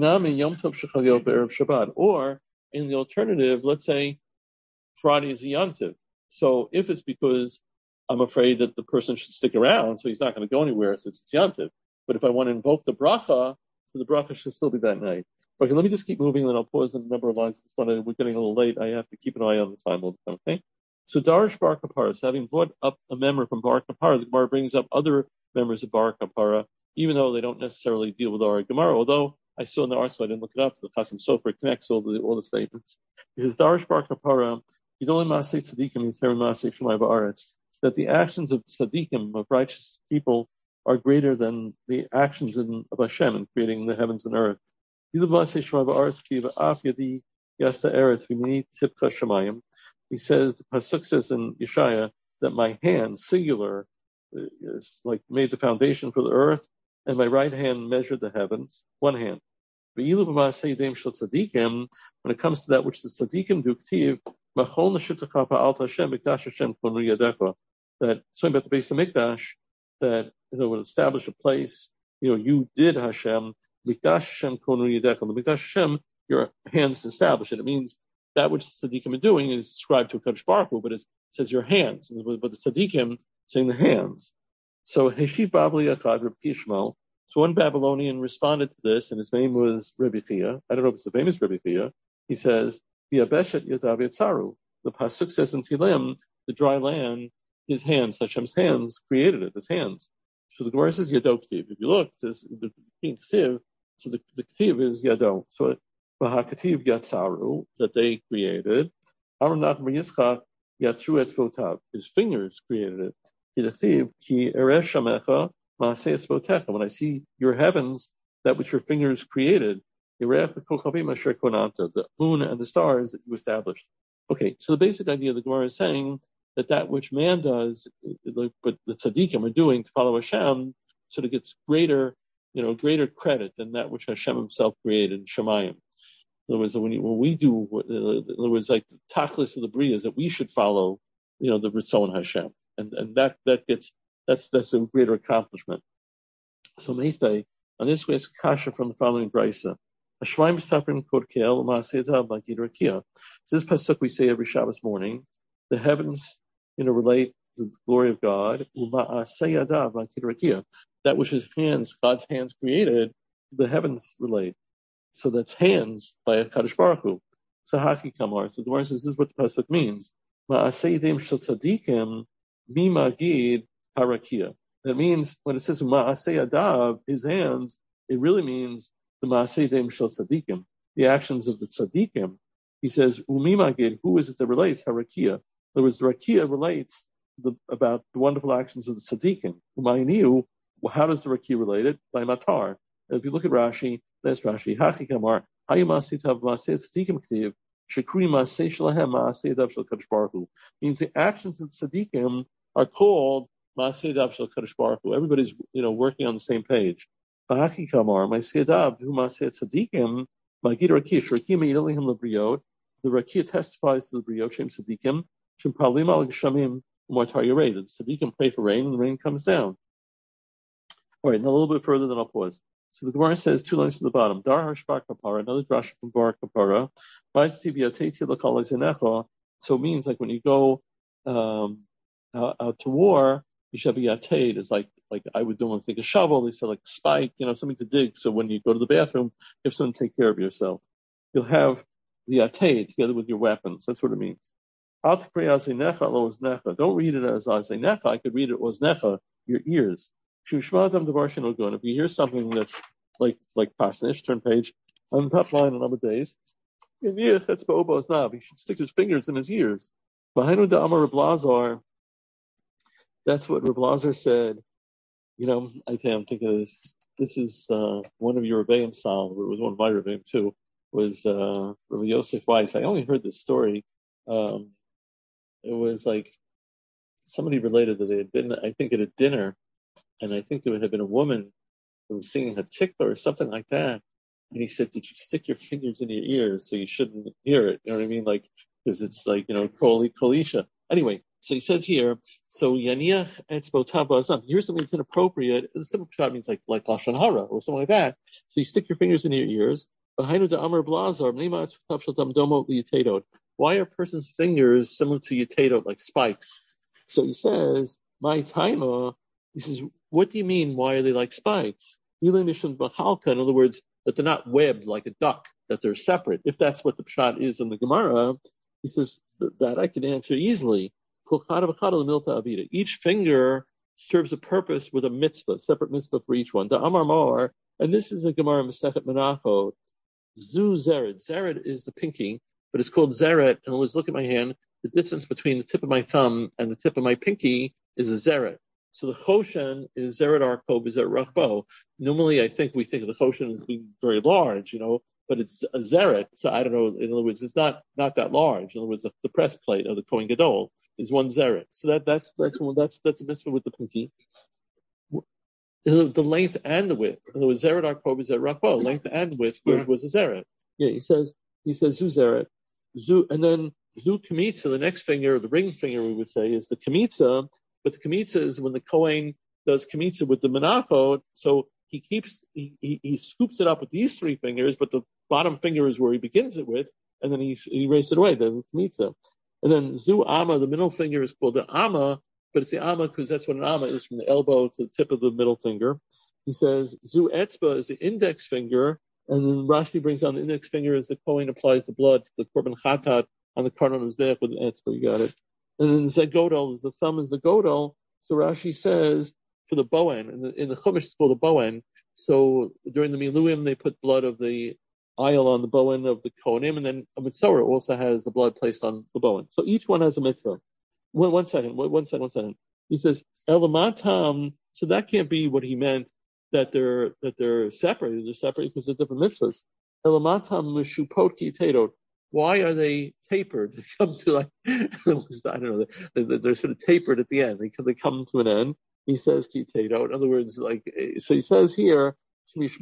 in the alternative, let's say Friday is a yontiv. So if it's because I'm afraid that the person should stick around, so he's not going to go anywhere since it's yontiv. But if I want to invoke the bracha, so the bracha should still be that night. Okay, let me just keep moving, and then I'll pause in a number of lines. We're getting a little late. I have to keep an eye on the time all the time. Okay. So Darish Bar Kapara, so having brought up a member from Bar Kapara, the Gemara brings up other members of Bar Kapara, even though they don't necessarily deal with our Gemara. Although I saw in the article, I didn't look it up. The Chasim Sofer connects all the all the statements. He says Darish Bar Kapara, Yidolei Maasei Tzadikim Yitzer Maasei Shemai Ba'aretz, that the actions of tzaddikim, of righteous people, are greater than the actions in, of Hashem in creating the heavens and earth. He says the pasuk says in Yeshaya that my hand, singular, is like made the foundation for the earth, and my right hand measured the heavens. One hand. When it comes to that which the tzaddikim do, that something about the base of Mikdash, that you know would establish a place. You know, you did Hashem. Mikdash Hashem konu yedeka. The Mikdash Hashem, your hands established it. It means that which tzaddikim are doing is described to a Kadosh Baruch Hu, but it says your hands, but the tzaddikim saying the hands. So Heshiv Babli Achad Reb Kishmo. So one Babylonian responded to this, and his name was Rebbe Chia. I don't know if it's the famous Rebbe Chia. He says, "V'yabeshet yadav yatzaru." The pasuk says in Tilim, the dry land, his hands, Hashem's hands created it. His hands. So the Gemara says Yado Ktiv. If you look, it says the Ktiv. So the, the Ktiv is Yado. So V'hakativ Yatzaru, that they created. Aaron Nachman Yitzchak Yatzu Etzvotav. His fingers created it. When I see your heavens, that which your fingers created, the moon and the stars that you established. Okay, so the basic idea of the Gemara is saying that that which man does, but the tzaddikim are doing to follow Hashem, sort of gets greater, you know, greater credit than that which Hashem himself created, Shemayim. In other words, when, you, when we do, in other words, like the tachlis of the Bria is that we should follow, you know, the Ritzon Hashem. And and that that gets that's that's a greater accomplishment. So Meitei, on this way, it's kasha from the following brisa. Hashmaim Saprim Kodkel Ma'aseidav Magid Rakia. So this pasuk we say every Shabbos morning. The heavens, you know, relate to the glory of God. Ma'aseidav Magid Rakia. That which His hands, God's hands created, the heavens relate. So that's hands by a Kadosh Baruch Hu. Sahaki Kamar. So the Gemara says this is what the pasuk means. Ma'aseidim Shel Tzadikim. Mi magid harakia. That means when it says ma'aseh adav, his hands, it really means the ma'aseh dem shel tzaddikim, the actions of the tzaddikim. He says umi magid. Who is it that relates harakia? In other words, the rakia relates the, about the wonderful actions of the tzaddikim. Umayniu. How does the rakia relate it? By matar. And if you look at Rashi, there's Rashi. Hachi kamar hayu ma'aseh tav ma'aseh tzaddikim ktiv. Shekuri ma'aseh shelahem ma'aseh adav shel Kadosh Baruch Hu. Means the actions of the tzaddikim are called ma'aseh adav shel Kadosh Baruch Hu. Everybody's, you know, working on the same page. V'haki kamar ma'aseh adav hu ma'aseh tzaddikim ma'gid rakia shrakim me'ilihim lebriot. The rakia testifies to the briot shem tzaddikim shem palim al geshamim u'matar yared. The tzaddikim pray for rain and the rain comes down. All right, now a little bit further, then I'll pause. So the Gemara says two lines from the bottom. Dar harshbar kapara, another drasha from bar kapara. So it means like when you go um, out, out to war, yishabiyateit is like like I would do think a shovel. They say like a spike, you know, something to dig. So when you go to the bathroom, you have something to take care of yourself. You'll have the atei together with your weapons. That's what it means. Don't read it as azenecha. I could read it as necha, your ears. If you hear something that's like like pasnish, turn page on the top line on other days. He should stick his fingers in his ears. That's what Reb Lazar said. You know, I think I'm thinking of this. This is uh, one of your Rebbeim Sal. It was one of my Rebbeim too. Was uh, Rabbi Yosef Weiss. I only heard this story. Um, it was like somebody related that they had been, I think, at a dinner. And I think there had been a woman who was singing a tikva or something like that. And he said, did you stick your fingers in your ears so you shouldn't hear it? You know what I mean? Like, because it's like, you know, koli, kolisha. Anyway, so he says here, so yaniach etzbotav ba'azam. Here's something that's inappropriate. The simple shot means like, like lashon hara or something like that. So you stick your fingers in your ears. Why are a person's fingers similar to yetedot, like spikes? So he says, my taima, he says, what do you mean, why are they like spikes? In other words, that they're not webbed like a duck, that they're separate. If that's what the pshat is in the Gemara, he says, that I can answer easily. Each finger serves a purpose with a mitzvah, separate mitzvah for each one. The Amar Mar, and this is a Gemara Masechet Menachot, Zu Zeret. Zeret is the pinky, but it's called Zeret. And let's look at my hand. The distance between the tip of my thumb and the tip of my pinky is a Zeret. So the Choshen is Zeret Arkob, is Zeret Rachbo. Normally, I think we think of the Choshen as being very large, you know, but it's a Zeret. So I don't know. In other words, it's not, not that large. In other words, the, the press plate of the Kohen Gadol is one Zeret. So that, that's, that's, that's, that's a mitzvah with the pinky. The length and the width. In other words, Zeret Arkob is Zeret Rachbo. Length and width was, was a Zeret. Yeah, he says, he says Zu Zeret. Zu, and then Zu Kamitza, the next finger, the ring finger, we would say, is the Kamitza. But the Kamitza is when the Kohen does Kamitza with the Menachot, so he keeps, he, he, he scoops it up with these three fingers, but the bottom finger is where he begins it with, and then he, he erased it away, the mitzvah. And then Zu Amma, the middle finger is called the Amma, but it's the Amma because that's what an Amma is, from the elbow to the tip of the middle finger. He says Zu Etzba is the index finger, and then Rashi brings down the index finger as the Kohen applies the blood to the Korban Chatat on the Karban Mizbeach with the Etzba, you got it. And then Zegodel is the thumb is the Godel. So Rashi says for the Bowen, in the, in the Chumash it's called the Bowen. So during the Miluim they put blood of the aisle on the Bowen of the Kohanim, and then a Mitzvah also has the blood placed on the Bowen. So each one has a Mitzvah. One, one second, one second, one second. He says, Elamatam, so that can't be what he meant, that they're that they're separated. They're separated because they're different mitzvahs. Elamatam mishupot ki teirot. Why are they tapered? They come to like, I don't know, they're, they're sort of tapered at the end. They, they come to an end. He says ki teirot. In other words, like, so he says here, if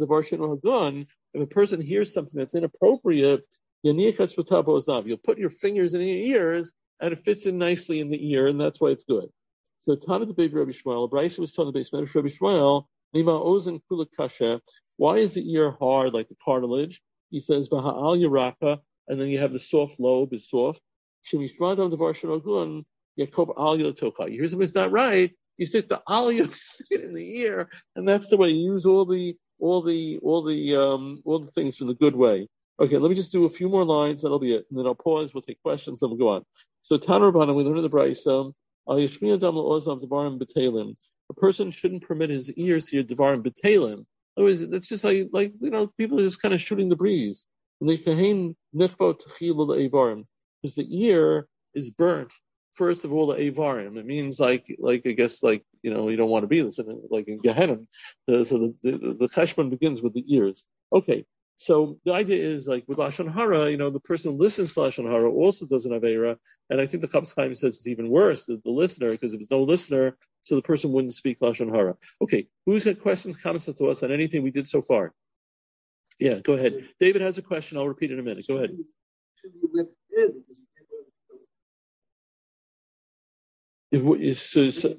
a person hears something that's inappropriate, you'll put your fingers in your ears, and it fits in nicely in the ear, and that's why it's good. So Tana the baby Rabbi Shmuel, Bryce was telling the base Rabbi Shmuel, Nima ozen kula kasha. Why is the ear hard like the cartilage? He says Baha'al Yaraka, and then you have the soft lobe is soft. Shemishmadam devar shenogun Yakob al Yotocha. You hear something's not right, you stick the aliyah in the ear, and that's the way you use all the all the all the um all the things from the good way. Okay, let me just do a few more lines, that'll be it, and then I'll pause, we'll take questions, then we'll go on. So Tanur Rabbanan, we learned in the Brayso, Al Yashmiya Dam La'ozav Devarim B'Teilim. A person shouldn't permit his ears to hear Devarim B'Teilim. Otherwise, that's just like, like, you know, people are just kind of shooting the breeze. And they fehein nechvo t'chil l'evarim, because the ear is burnt. First of all, the avarim. It means like, like I guess, like, you know, you don't want to be this, like in Gehenna. Uh, so the the, the cheshbon begins with the ears. Okay, so the idea is like with lashon hara, you know, the person who listens to lashon hara also does an avera, and I think the Chafetz Chaim says it's even worse, the, the listener, because if there's no listener, so the person wouldn't speak lashon hara. Okay, who's got questions, comments to us on anything we did so far? Yeah, go ahead. David has a question. I'll repeat in a minute. Go ahead. If, so, so,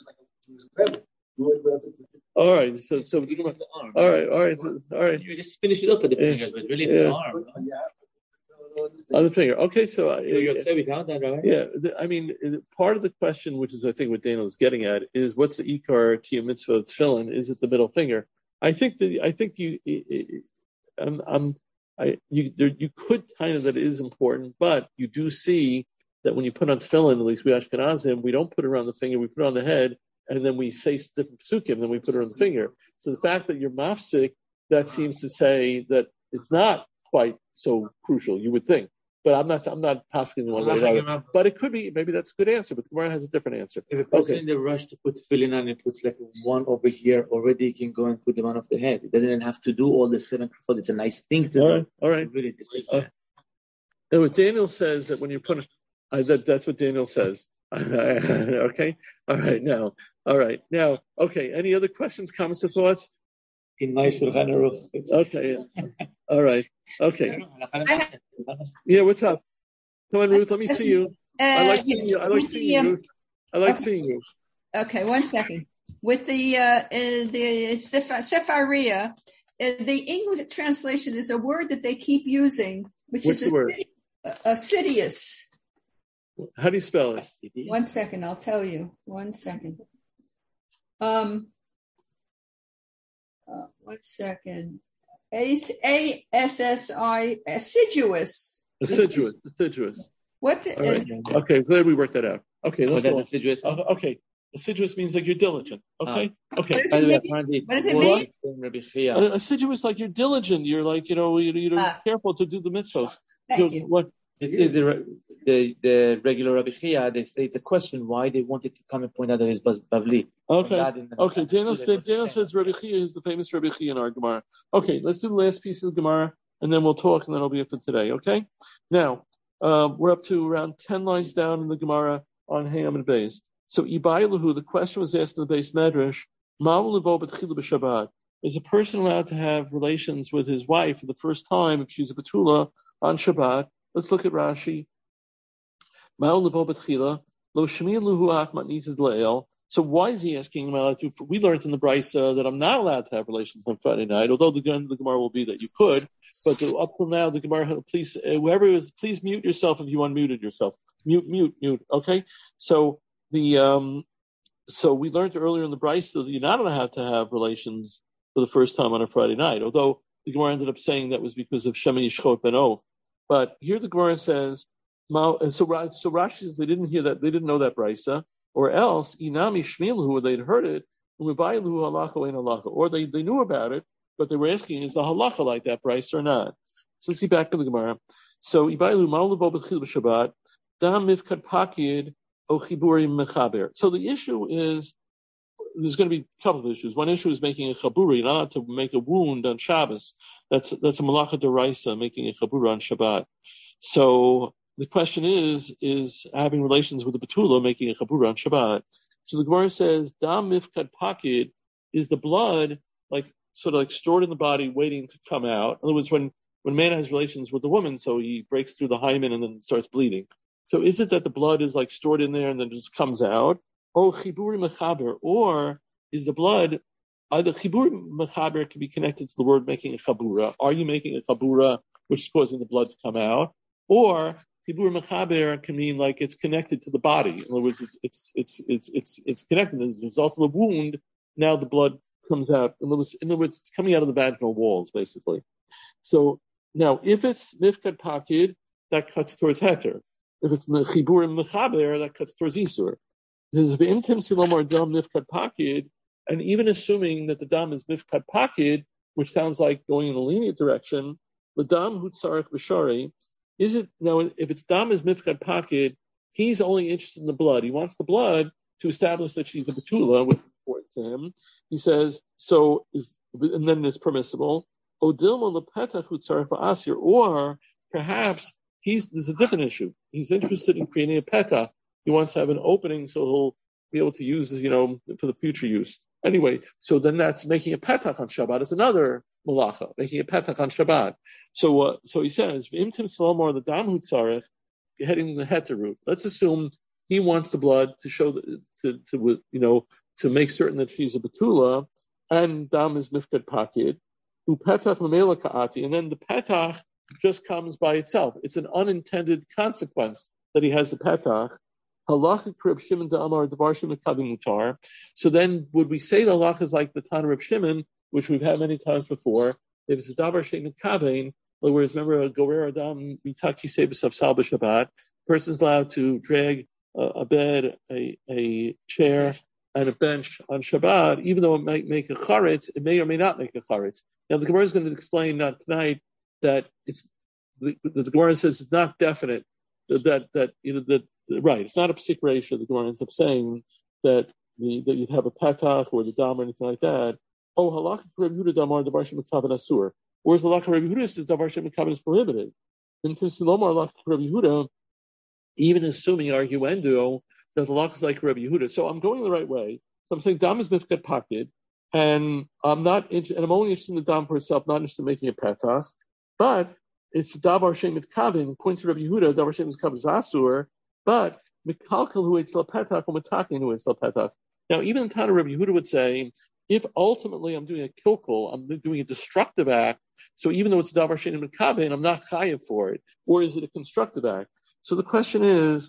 all right, so so all right, all right, all right. You just finish it up with the fingers, but really it's yeah. the arm. On the finger. Okay, so uh, you say we count that, right? Yeah, the, I mean, part of the question, which is I think what Daniel is getting at, is what's the ikar kiyum mitzvah tefillin? Is it the middle finger? I think that I think you, I'm, I'm I you there, you could kind of that it is important, but you do see that when you put on tefillin, at least we Ashkenazim, we don't put it around the finger, we put it on the head, and then we say different psukim, and then we put it on the finger. So the fact that you're mafsik, that seems to say that it's not quite so crucial, you would think. But I'm not I'm not asking one way or another. But it could be, maybe that's a good answer, but the Gemara has a different answer. If a person okay. in the rush to put tefillin on and puts like one over here, already he can go and put the one off the head. It doesn't even have to do all the seven kafod. It's a nice thing to all do. Right, all right. So really, this is uh, what Daniel says that when you put Uh, that, that's what Daniel says. Okay? All right, now. All right, now. Okay, any other questions, comments, or thoughts? In my Shulchan Aruch. Okay. All right. Okay. Yeah, what's up? Come on, Ruth, let me see you. Uh, I like seeing you. I like seeing you, Ruth. I like okay. seeing you. Okay, one second. With the uh, uh, the Sefaria, uh, the English translation is a word that they keep using, which what's is the word? Assidious. How do you spell it? One second, I'll tell you. One second. Um, uh, one second. A S S I, assiduous. Assiduous, assiduous. What? The, right. uh, okay, glad we worked that out. Okay, let's what go. Does assiduous? Uh, okay, assiduous means like you're diligent. Okay, oh. okay. What does it mean? What does it mean? Uh, assiduous, like you're diligent. You're like you know you, you're uh, careful to do the mitzvos. Thank you're, you. What? This is the, the the regular Rabbi Chia. They say it's a question why they wanted to come and point out that it's Bavli. Okay, okay. Daniel, Daniel says Rabbi Chia is the famous Rabbi Chia in our Gemara. Okay, let's do the last piece of the Gemara, and then we'll talk, and then it'll be it for today. Okay. Now uh, we're up to around ten lines down in the Gemara on Hayam and Beis. So Ibailahu, the question was asked in the Beis Medrash: Ma'u levo b'tchilu b'Shabbat? Is a person allowed to have relations with his wife for the first time if she's a betula on Shabbat? Let's look at Rashi. So So why is he asking, am I allowed to? We learned in the Brisa that I'm not allowed to have relations on Friday night, although the, the Gemara will be that you could. But the, up till now, the Gemara, please, uh, whoever is, please mute yourself if you unmuted yourself. Mute, mute, mute. Okay. So the um, so we learned earlier in the Brisa that you're not allowed to have relations for the first time on a Friday night, although the Gemara ended up saying that was because of Shema Yishchot Ben Ov. But here the Gemara says, so, so Rashi says they didn't hear that, they didn't know that Brisa, or else Inami Shmilu, they'd heard it, or they, they knew about it, but they were asking, is the halacha like that Brisa or not? So let's see back to the Gemara. So Ibailu Malubo B'chil B'Shabbat, Dam Mifkad Pakid, O Chiburi Mechaber. So the issue is, there's going to be a couple of issues. One issue is making a chaburi, you're not allowed to make a wound on Shabbos. That's that's a malacha deraisa, making a chabura on Shabbat. So the question is, is having relations with the betula making a chabura on Shabbat? So the Gemara says, dam mifkad pakid, is the blood like sort of like stored in the body waiting to come out? In other words, when when man has relations with the woman, so he breaks through the hymen and then starts bleeding. So is it that the blood is like stored in there and then just comes out? Oh, chiburi mechaber, or is the blood, either chiburi mechaber can be connected to the word making a chabura. Are you making a chabura which is causing the blood to come out? Or chiburi mechaber can mean like it's connected to the body. In other words, it's it's it's it's it's, it's connected as a result of the wound. Now the blood comes out. In other words, in other words, it's coming out of the vaginal walls, basically. So now, if it's mifkad pakid, that cuts towards heter. If it's chiburi mechaber, that cuts towards isur. And even assuming that the dam is mifkad pakid, which sounds like going in a lenient direction, the dam hutzarech v'shari, is it now? If it's dam is mifkad pakid, he's only interested in the blood. He wants the blood to establish that she's a betula, which is important to him. He says so, is, and then it's permissible. Odilma lepetach hutzarech v'asir, or perhaps he's there's a different issue. He's interested in creating a petach. He wants to have an opening so he'll be able to use, you know, for the future use. Anyway, so then that's making a petach on Shabbat. It's another malacha, making a petach on Shabbat. So, uh, so he says, "V'imtim salomor the dam hutzarech," heading the heter route. Let's assume he wants the blood to show, the, to, to, you know, to make certain that she's a betula, and dam is mifkad pakid, who petach mamela ka'ati, and then the petach just comes by itself. It's an unintended consequence that he has the petach. So then would we say the halach is like the Tan Reb Shimon, which we've had many times before? If it's a davar she'en kavein, in other words, remember a gorer adam mitaki sebes of sal b'Shabbat, person's allowed to drag a, a bed, a, a chair, and a bench on Shabbat, even though it might make a charetz, it may or may not make a charetz. Now the Gemara is going to explain not tonight that it's the, the Gemara says it's not definite that that you know that. Right, it's not a psik ratio. The Gemara ends up saying that the, that you'd have a petach or the dam or anything like that. Oh, halakha Reb Yehuda damar davar shemikaven asur. Whereas the halakha Reb Yehuda says davar shemikaven is prohibited. And since the lomar halakha Reb Yehuda, even assuming arguendo that the halakha is like Reb Yehuda, so I'm going the right way. So I'm saying dam is mifkad pakid, and I'm not, inter- and I'm only interested in the dam for itself, not interested in making a petach. But it's davar shemikaven. According to Reb Yehuda, davar shemikaven is asur. But Mikalkal who eats petach or Matakin who eats petach. Now, even the Tana Rabbi Yehuda would say, if ultimately I'm doing a kilkul, I'm doing a destructive act, so even though it's davar she'en mekaben, I'm not chayav for it, or is it a constructive act? So the question is,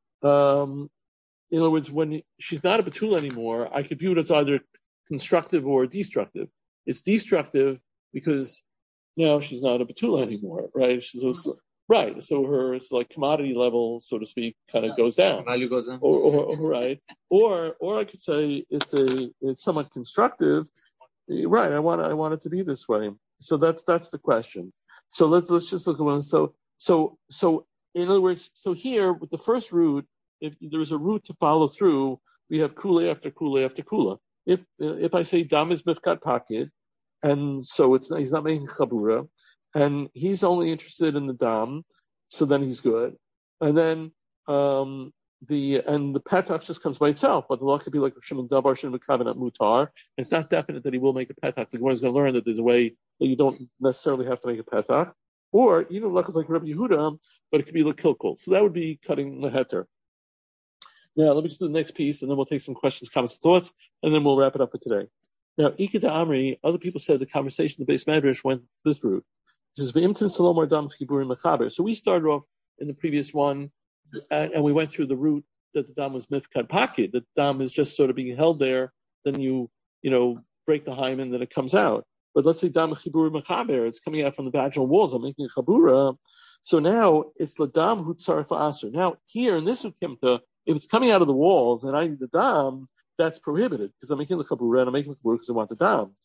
um, in other words, when she's not a betula anymore, I could view it as either constructive or destructive. It's destructive because now she's not a betula anymore, right? She's also, right, so her it's like commodity level, so to speak, kind of goes down. Value goes down. Or, or, or right, or or I could say it's a it's somewhat constructive. Right, I want I want it to be this way. So that's that's the question. So let's let's just look at one. So so so in other words, so here with the first route, if there is a route to follow through, we have kula after kula after kula. If if I say dam is mifkat pakid, and so it's he's not making chabura. And he's only interested in the dam, so then he's good. And then um, the and the petach just comes by itself, but the law could be like Shimon davar she'en mekaven at mutar. It's not definite that he will make a petach. The Gemara is going to learn that there's a way that you don't necessarily have to make a petach, or even luck is like Rabbi Yehuda, but it could be like kilkul. So that would be cutting the heter. Now, let me just do the next piece, and then we'll take some questions, comments, and thoughts, and then we'll wrap it up for today. Now, Ikeda Amri, other people said the conversation in the base Medrash went this route. It says, V'imtim Salom Ardam Chiburim Mechaber. So we started off in the previous one, and, and we went through the route that the dam was mifkad pakid. The dam is just sort of being held there. Then you, you know, break the hymen, then it comes out. But let's say dam Chiburim Mechaber, it's coming out from the vaginal walls. I'm making a chabura. So now it's ladam hutzaref la'aser. Now here in this ukimta, if it's coming out of the walls and I need the dam, that's prohibited because I'm making the chabura and I'm making the chabura because I want the dam.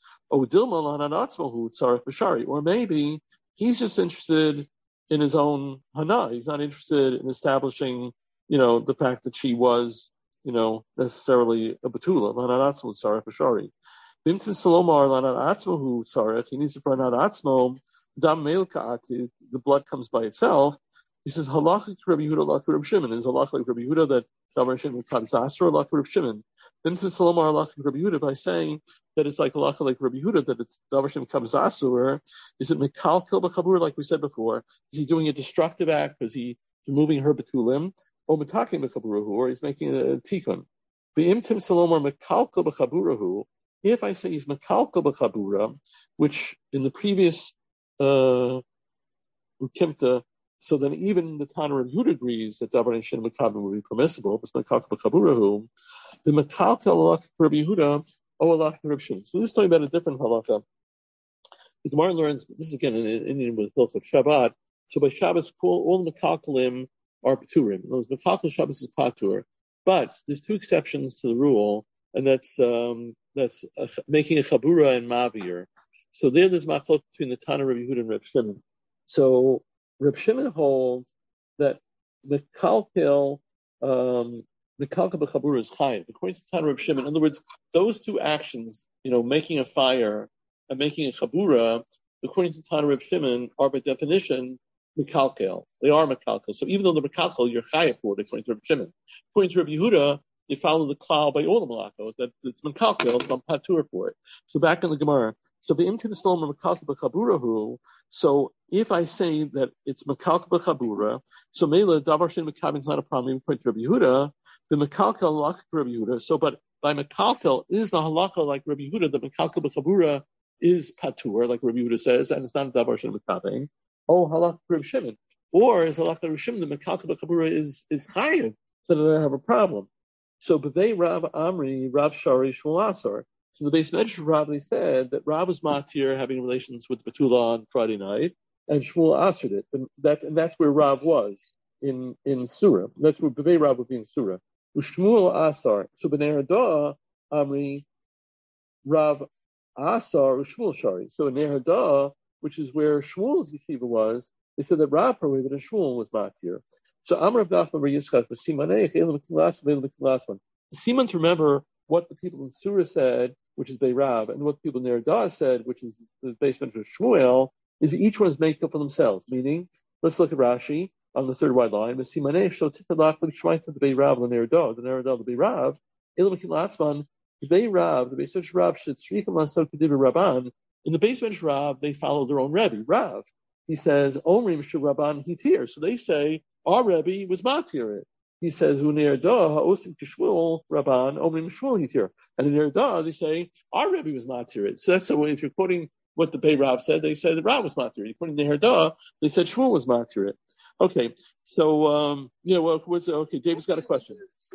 Or maybe he's just interested in his own hana. He's not interested in establishing, you know, the fact that she was, you know, necessarily a betula. Bimtim salomar lananatzmahu tzarech. He needs to burn out atzmo. Dam meilka'ati. The blood comes by itself. He says halacha Rabbi Yehuda halacha Rabbi Shimon. Is halacha like Rabbi Yehuda that Davar Shimon becomes asra halacha Rabbi Shimon. Bimtim salomar halacha Rabbi Yehuda by saying that it's like halacha like Rabbi Yehuda that it's Davar Shimon becomes asur. Is it mekalkel b'chabur like we said before? Is he doing a destructive act because he's removing her betulim, or metaking b'chaburahu, or he's making a tikkun? B'imtim salomar mekalkel b'chaburahu. If I say he's mekalkel b'chabura, which in the previous uh, ukimta, so then even the Tana of Yehuda agrees that davar and shin mekabel would be permissible. But mekalkel b'chaburahu, the mekalkel halacha Rabbi Yehuda or halacha Rabbi Shimon. So this is talking about a different halacha. The Gemara learns this is again in Indian with Hilchot Shabbat. So by Shabbos, all the mekalkelim are paturim. Those mekalkel Shabbos is patur, but there's two exceptions to the rule, and that's um, that's uh, making a chabura and mavir. So there, there's machlok between the Tana Rabbi Yehuda and Reb Shimon. So Reb Shimon holds that the kalkel, um, the kalkel b'chabura is chayiv. According to Tana Reb Shimon, in other words, those two actions, you know, making a fire and making a chabura, according to Tana Reb Shimon, are by definition mekalkel. They are mekalkel. So even though they're mekalkel, you're chayiv for it, according to Reb Shimon. According to Reb Yehuda, they follow the klal by all the malachos that it's mekalkel, so I'm patur for it. So back in the Gemara. So the imtin stolma mekalkel b'chaburahu. So if I say that it's mekalkel b'chabura, so mela davar shin mekabin is not a problem according to Rabbi Yehuda. The mekalkel halacha Rabbi Yehuda. So, but by mekalkel is the halacha like Rabbi Yehuda. The mekalkel b'chabura is patur, like Rabbi Yehuda says, and it's not a davar shin mekabin. Oh, halacha Rabbi Shimon, or is halacha Rabbi Shimon the mekalkel b'chabura is is chayiv, so that I have a problem. So, b'vei Rav Amri, Rav Shari, Shmuel Asar. So the base Medrash Rav, they said that Rav was matir having relations with Betula on Friday night, and Shmuel answered it. And, that, and that's where Rav was in, in Surah. That's where B'vei Rav would be in Surah. Shmuel Asar. So B'nei Hada Amri Rav Asar Shmuel Shari. So in Ner Hada, which is where Shmuel's yeshiva was, they said that Rav prohibited and Shmuel was matir. So Amr of Nachman Bar Yitzchak was Simanei Elam Kilas Ve'elam Kilas one. Siman to remember what the people in Surah said, which is Bei Rav, and what the people in Ner Hada said, which is the basement of Shmuel, is that each one is made up for themselves. Meaning, let's look at Rashi on the third wide line. Simanei Shel Titalach L'Shmaita the Bei Rav the Ner Hada, the Ner Hada the Bei Rav, Elam Kilas one. The Bei Rav, the Beisach Rav should Shrifim Lasot Kedivah Rabban. In the basement Rav, they follow their own Rebbe, Rav. He says, Omrim Shel Rabban Hitir. So they say, our Rebbe was matir it. He says, Uner Da Ha'osim Kishmuel Rabban Omrim Shmuel Hitir. And in Ner Hada, they say, our Rebbe was matir it. So that's the way, if you're quoting what the Bei Rav said, they said that Rav was matir it. According to Ner Hada, they said Shmuel was matir it. Okay, so, um, you know, what was, okay, David's got a question.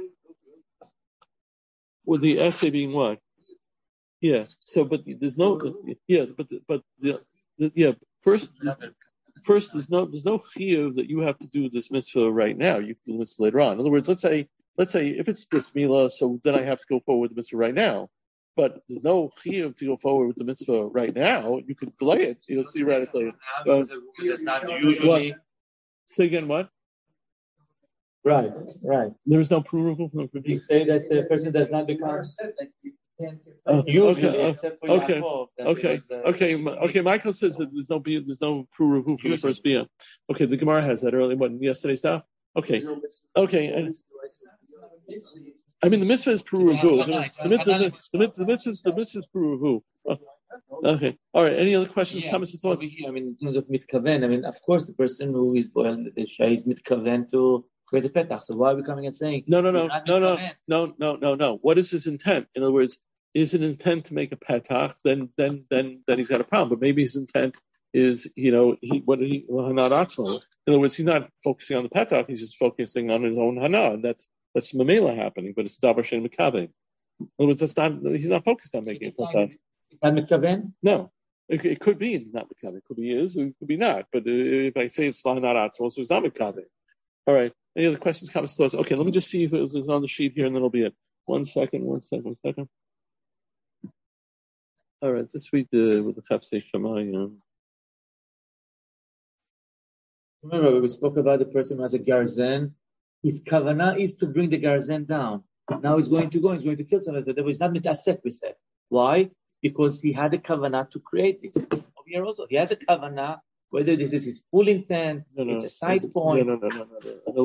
Well, the essay being what? Yeah, so, but there's no, yeah, but, but, the, the, yeah, first, First, there's no there's no chiyuv that you have to do this mitzvah right now. You can do this later on. In other words, let's say let's say if it's bris milah, so then I have to go forward with the mitzvah right now. But there's no chiyuv to go forward with the mitzvah right now. You could delay it, you know, theoretically. Uh, That's not usually. What? Say again, what? Right, right. There is no proof from the You say that the person does not become. Uh, Usually, okay, except for okay, Yaakov, okay, was, uh, okay, okay. Michael says that there's no there's no proof for the first biyah. Okay, the Gemara has that early. What, yesterday's stuff? Okay, okay. And, I mean, the mitzvah is proof. The, the, the, the, the mitzvah is the mitzvah is proof. Okay, all right. Any other questions, yeah. comments, and thoughts? I mean, in terms of mitkaven, I mean, of course, the person who is boiled the shah is mitkaven to create a petach. So why are we coming and saying no, no, no, you're not no, no, mitkaven? no, no, no, no? What is his intent? In other words, is it intent to make a petach? Then, then, then, then he's got a problem. But maybe his intent is, you know, he what did he hana atzmo? In other words, he's not focusing on the petach. He's just focusing on his own hana, and that's that's mamela happening. But it's davar shein mekaven. In other words, that's not. He's not focused on making a petach. Not mitkaven? No. It, it could be not mekaven. It could be is. It could be not. But if I say it's not atzmo, so it's not mekaven. All right. Any other questions, comments, thoughts? Okay, let me just see if it was on the sheet here, and then it'll be it. One second, one second, one second. All right, this week uh, with the Chafsei Shamayim. Remember, we spoke about the person who has a garzen. His kavanah is to bring the garzen down. Now he's going to go, he's going to kill somebody. So he's not mitasef, we said. Why? Because he had a kavanah to create it. Over here also, he has a kavanah. Whether this is his full intent, no, no, it's a side point. No, no, no, no, no. no.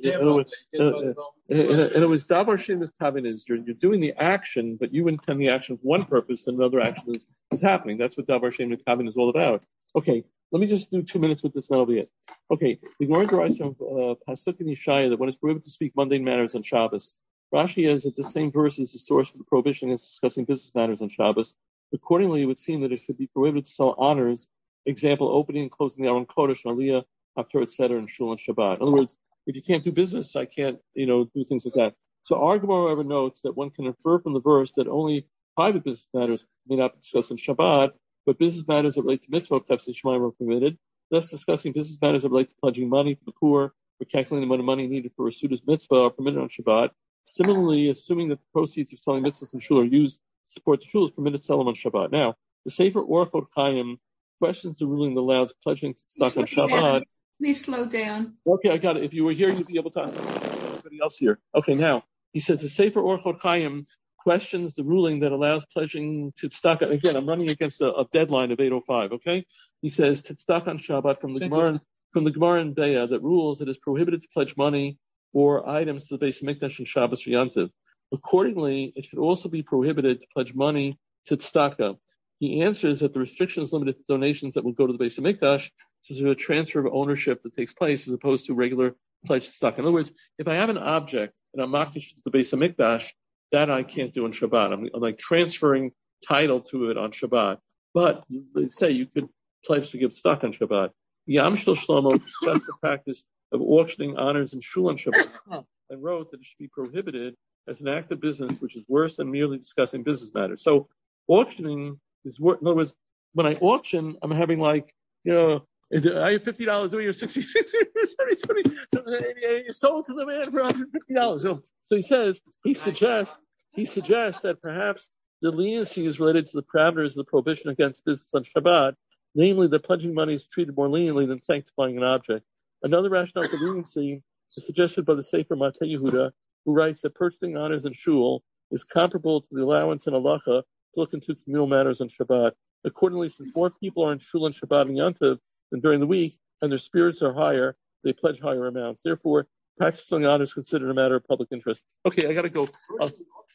In other words, davar shein mekaven is you're, you're doing the action, but you intend the action for one purpose, and another action is, is happening. That's what davar shein mekaven is all about. Okay, let me just do two minutes with this, and that'll be it. Okay, the Gemara derives from uh, Pasuk in Yeshaya that when it's prohibited to speak mundane matters on Shabbos, Rashi has that the same verse is the source for the prohibition against discussing business matters on Shabbos. Accordingly, it would seem that it should be prohibited to sell honors. Example, opening and closing the Aron Kodesh, Aliyah, Haftarah, et cetera, and Shul and Shabbat. In other words, if you can't do business, I can't, you know, do things like that. So our Gemara ever notes that one can infer from the verse that only private business matters may not be discussed in Shabbat, but business matters that relate to mitzvah types of Shemaim are permitted. Thus, discussing business matters that relate to pledging money for the poor or calculating the amount of money needed for a suda's mitzvah are permitted on Shabbat. Similarly, assuming that the proceeds of selling mitzvahs in Shul are used to support the Shul is permitted to sell them on Shabbat. Now, the Sefer Orchot Chaim questions the ruling that allows pledging to stock on Shabbat. Down. Please slow down. Okay, I got it. If you were here, you'd be able to. Everybody else here. Okay, now he says the Sefer Orchot Chaim questions the ruling that allows pledging to stock. Again, I'm running against a, a deadline of eight oh five. Okay, he says to stock on Shabbat from the Gemara from the Gemara in Be'ah that rules it is prohibited to pledge money or items to the Beis Mikdash and Shabbos or Yantiv. Accordingly, it should also be prohibited to pledge money to tzedakah. He answers that the restriction is limited to donations that will go to the Beis Hamikdash, since there's a transfer of ownership that takes place as opposed to regular pledged stock. In other words, if I have an object and I'm makdish to the Beis Hamikdash, that I can't do on Shabbat. I'm, I'm like transferring title to it on Shabbat. But they say you could pledge to give stock on Shabbat. Yam Shel Shlomo discussed the practice of auctioning honors in Shul on Shabbat and wrote that it should be prohibited as an act of business, which is worse than merely discussing business matters. So auctioning is worth. In other words, when I auction, I'm having like, you know, I have fifty dollars over here, sixty, sixty, seventy, seventy, you sold to the man for one hundred fifty dollars. So, so he says, he suggests, he suggests that perhaps the leniency is related to the parameters of the prohibition against business on Shabbat, namely that pledging money is treated more leniently than sanctifying an object. Another rationale for leniency is suggested by the Sefer Matei Yehuda, who writes that purchasing honors in Shul is comparable to the allowance in halacha to look into communal matters on Shabbat. Accordingly, since more people are in Shul on Shabbat and Yantiv than during the week, and their spirits are higher, they pledge higher amounts. Therefore, practicing honors is considered a matter of public interest. Okay, I got to go. Uh,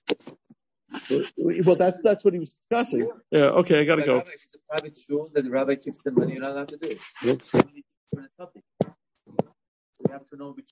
well, that's that's what he was discussing. Yeah. Okay, I got to go. Rabbi, it's a private shul that the rabbi keeps the money. You're not allowed to do it. Yep. We have to know which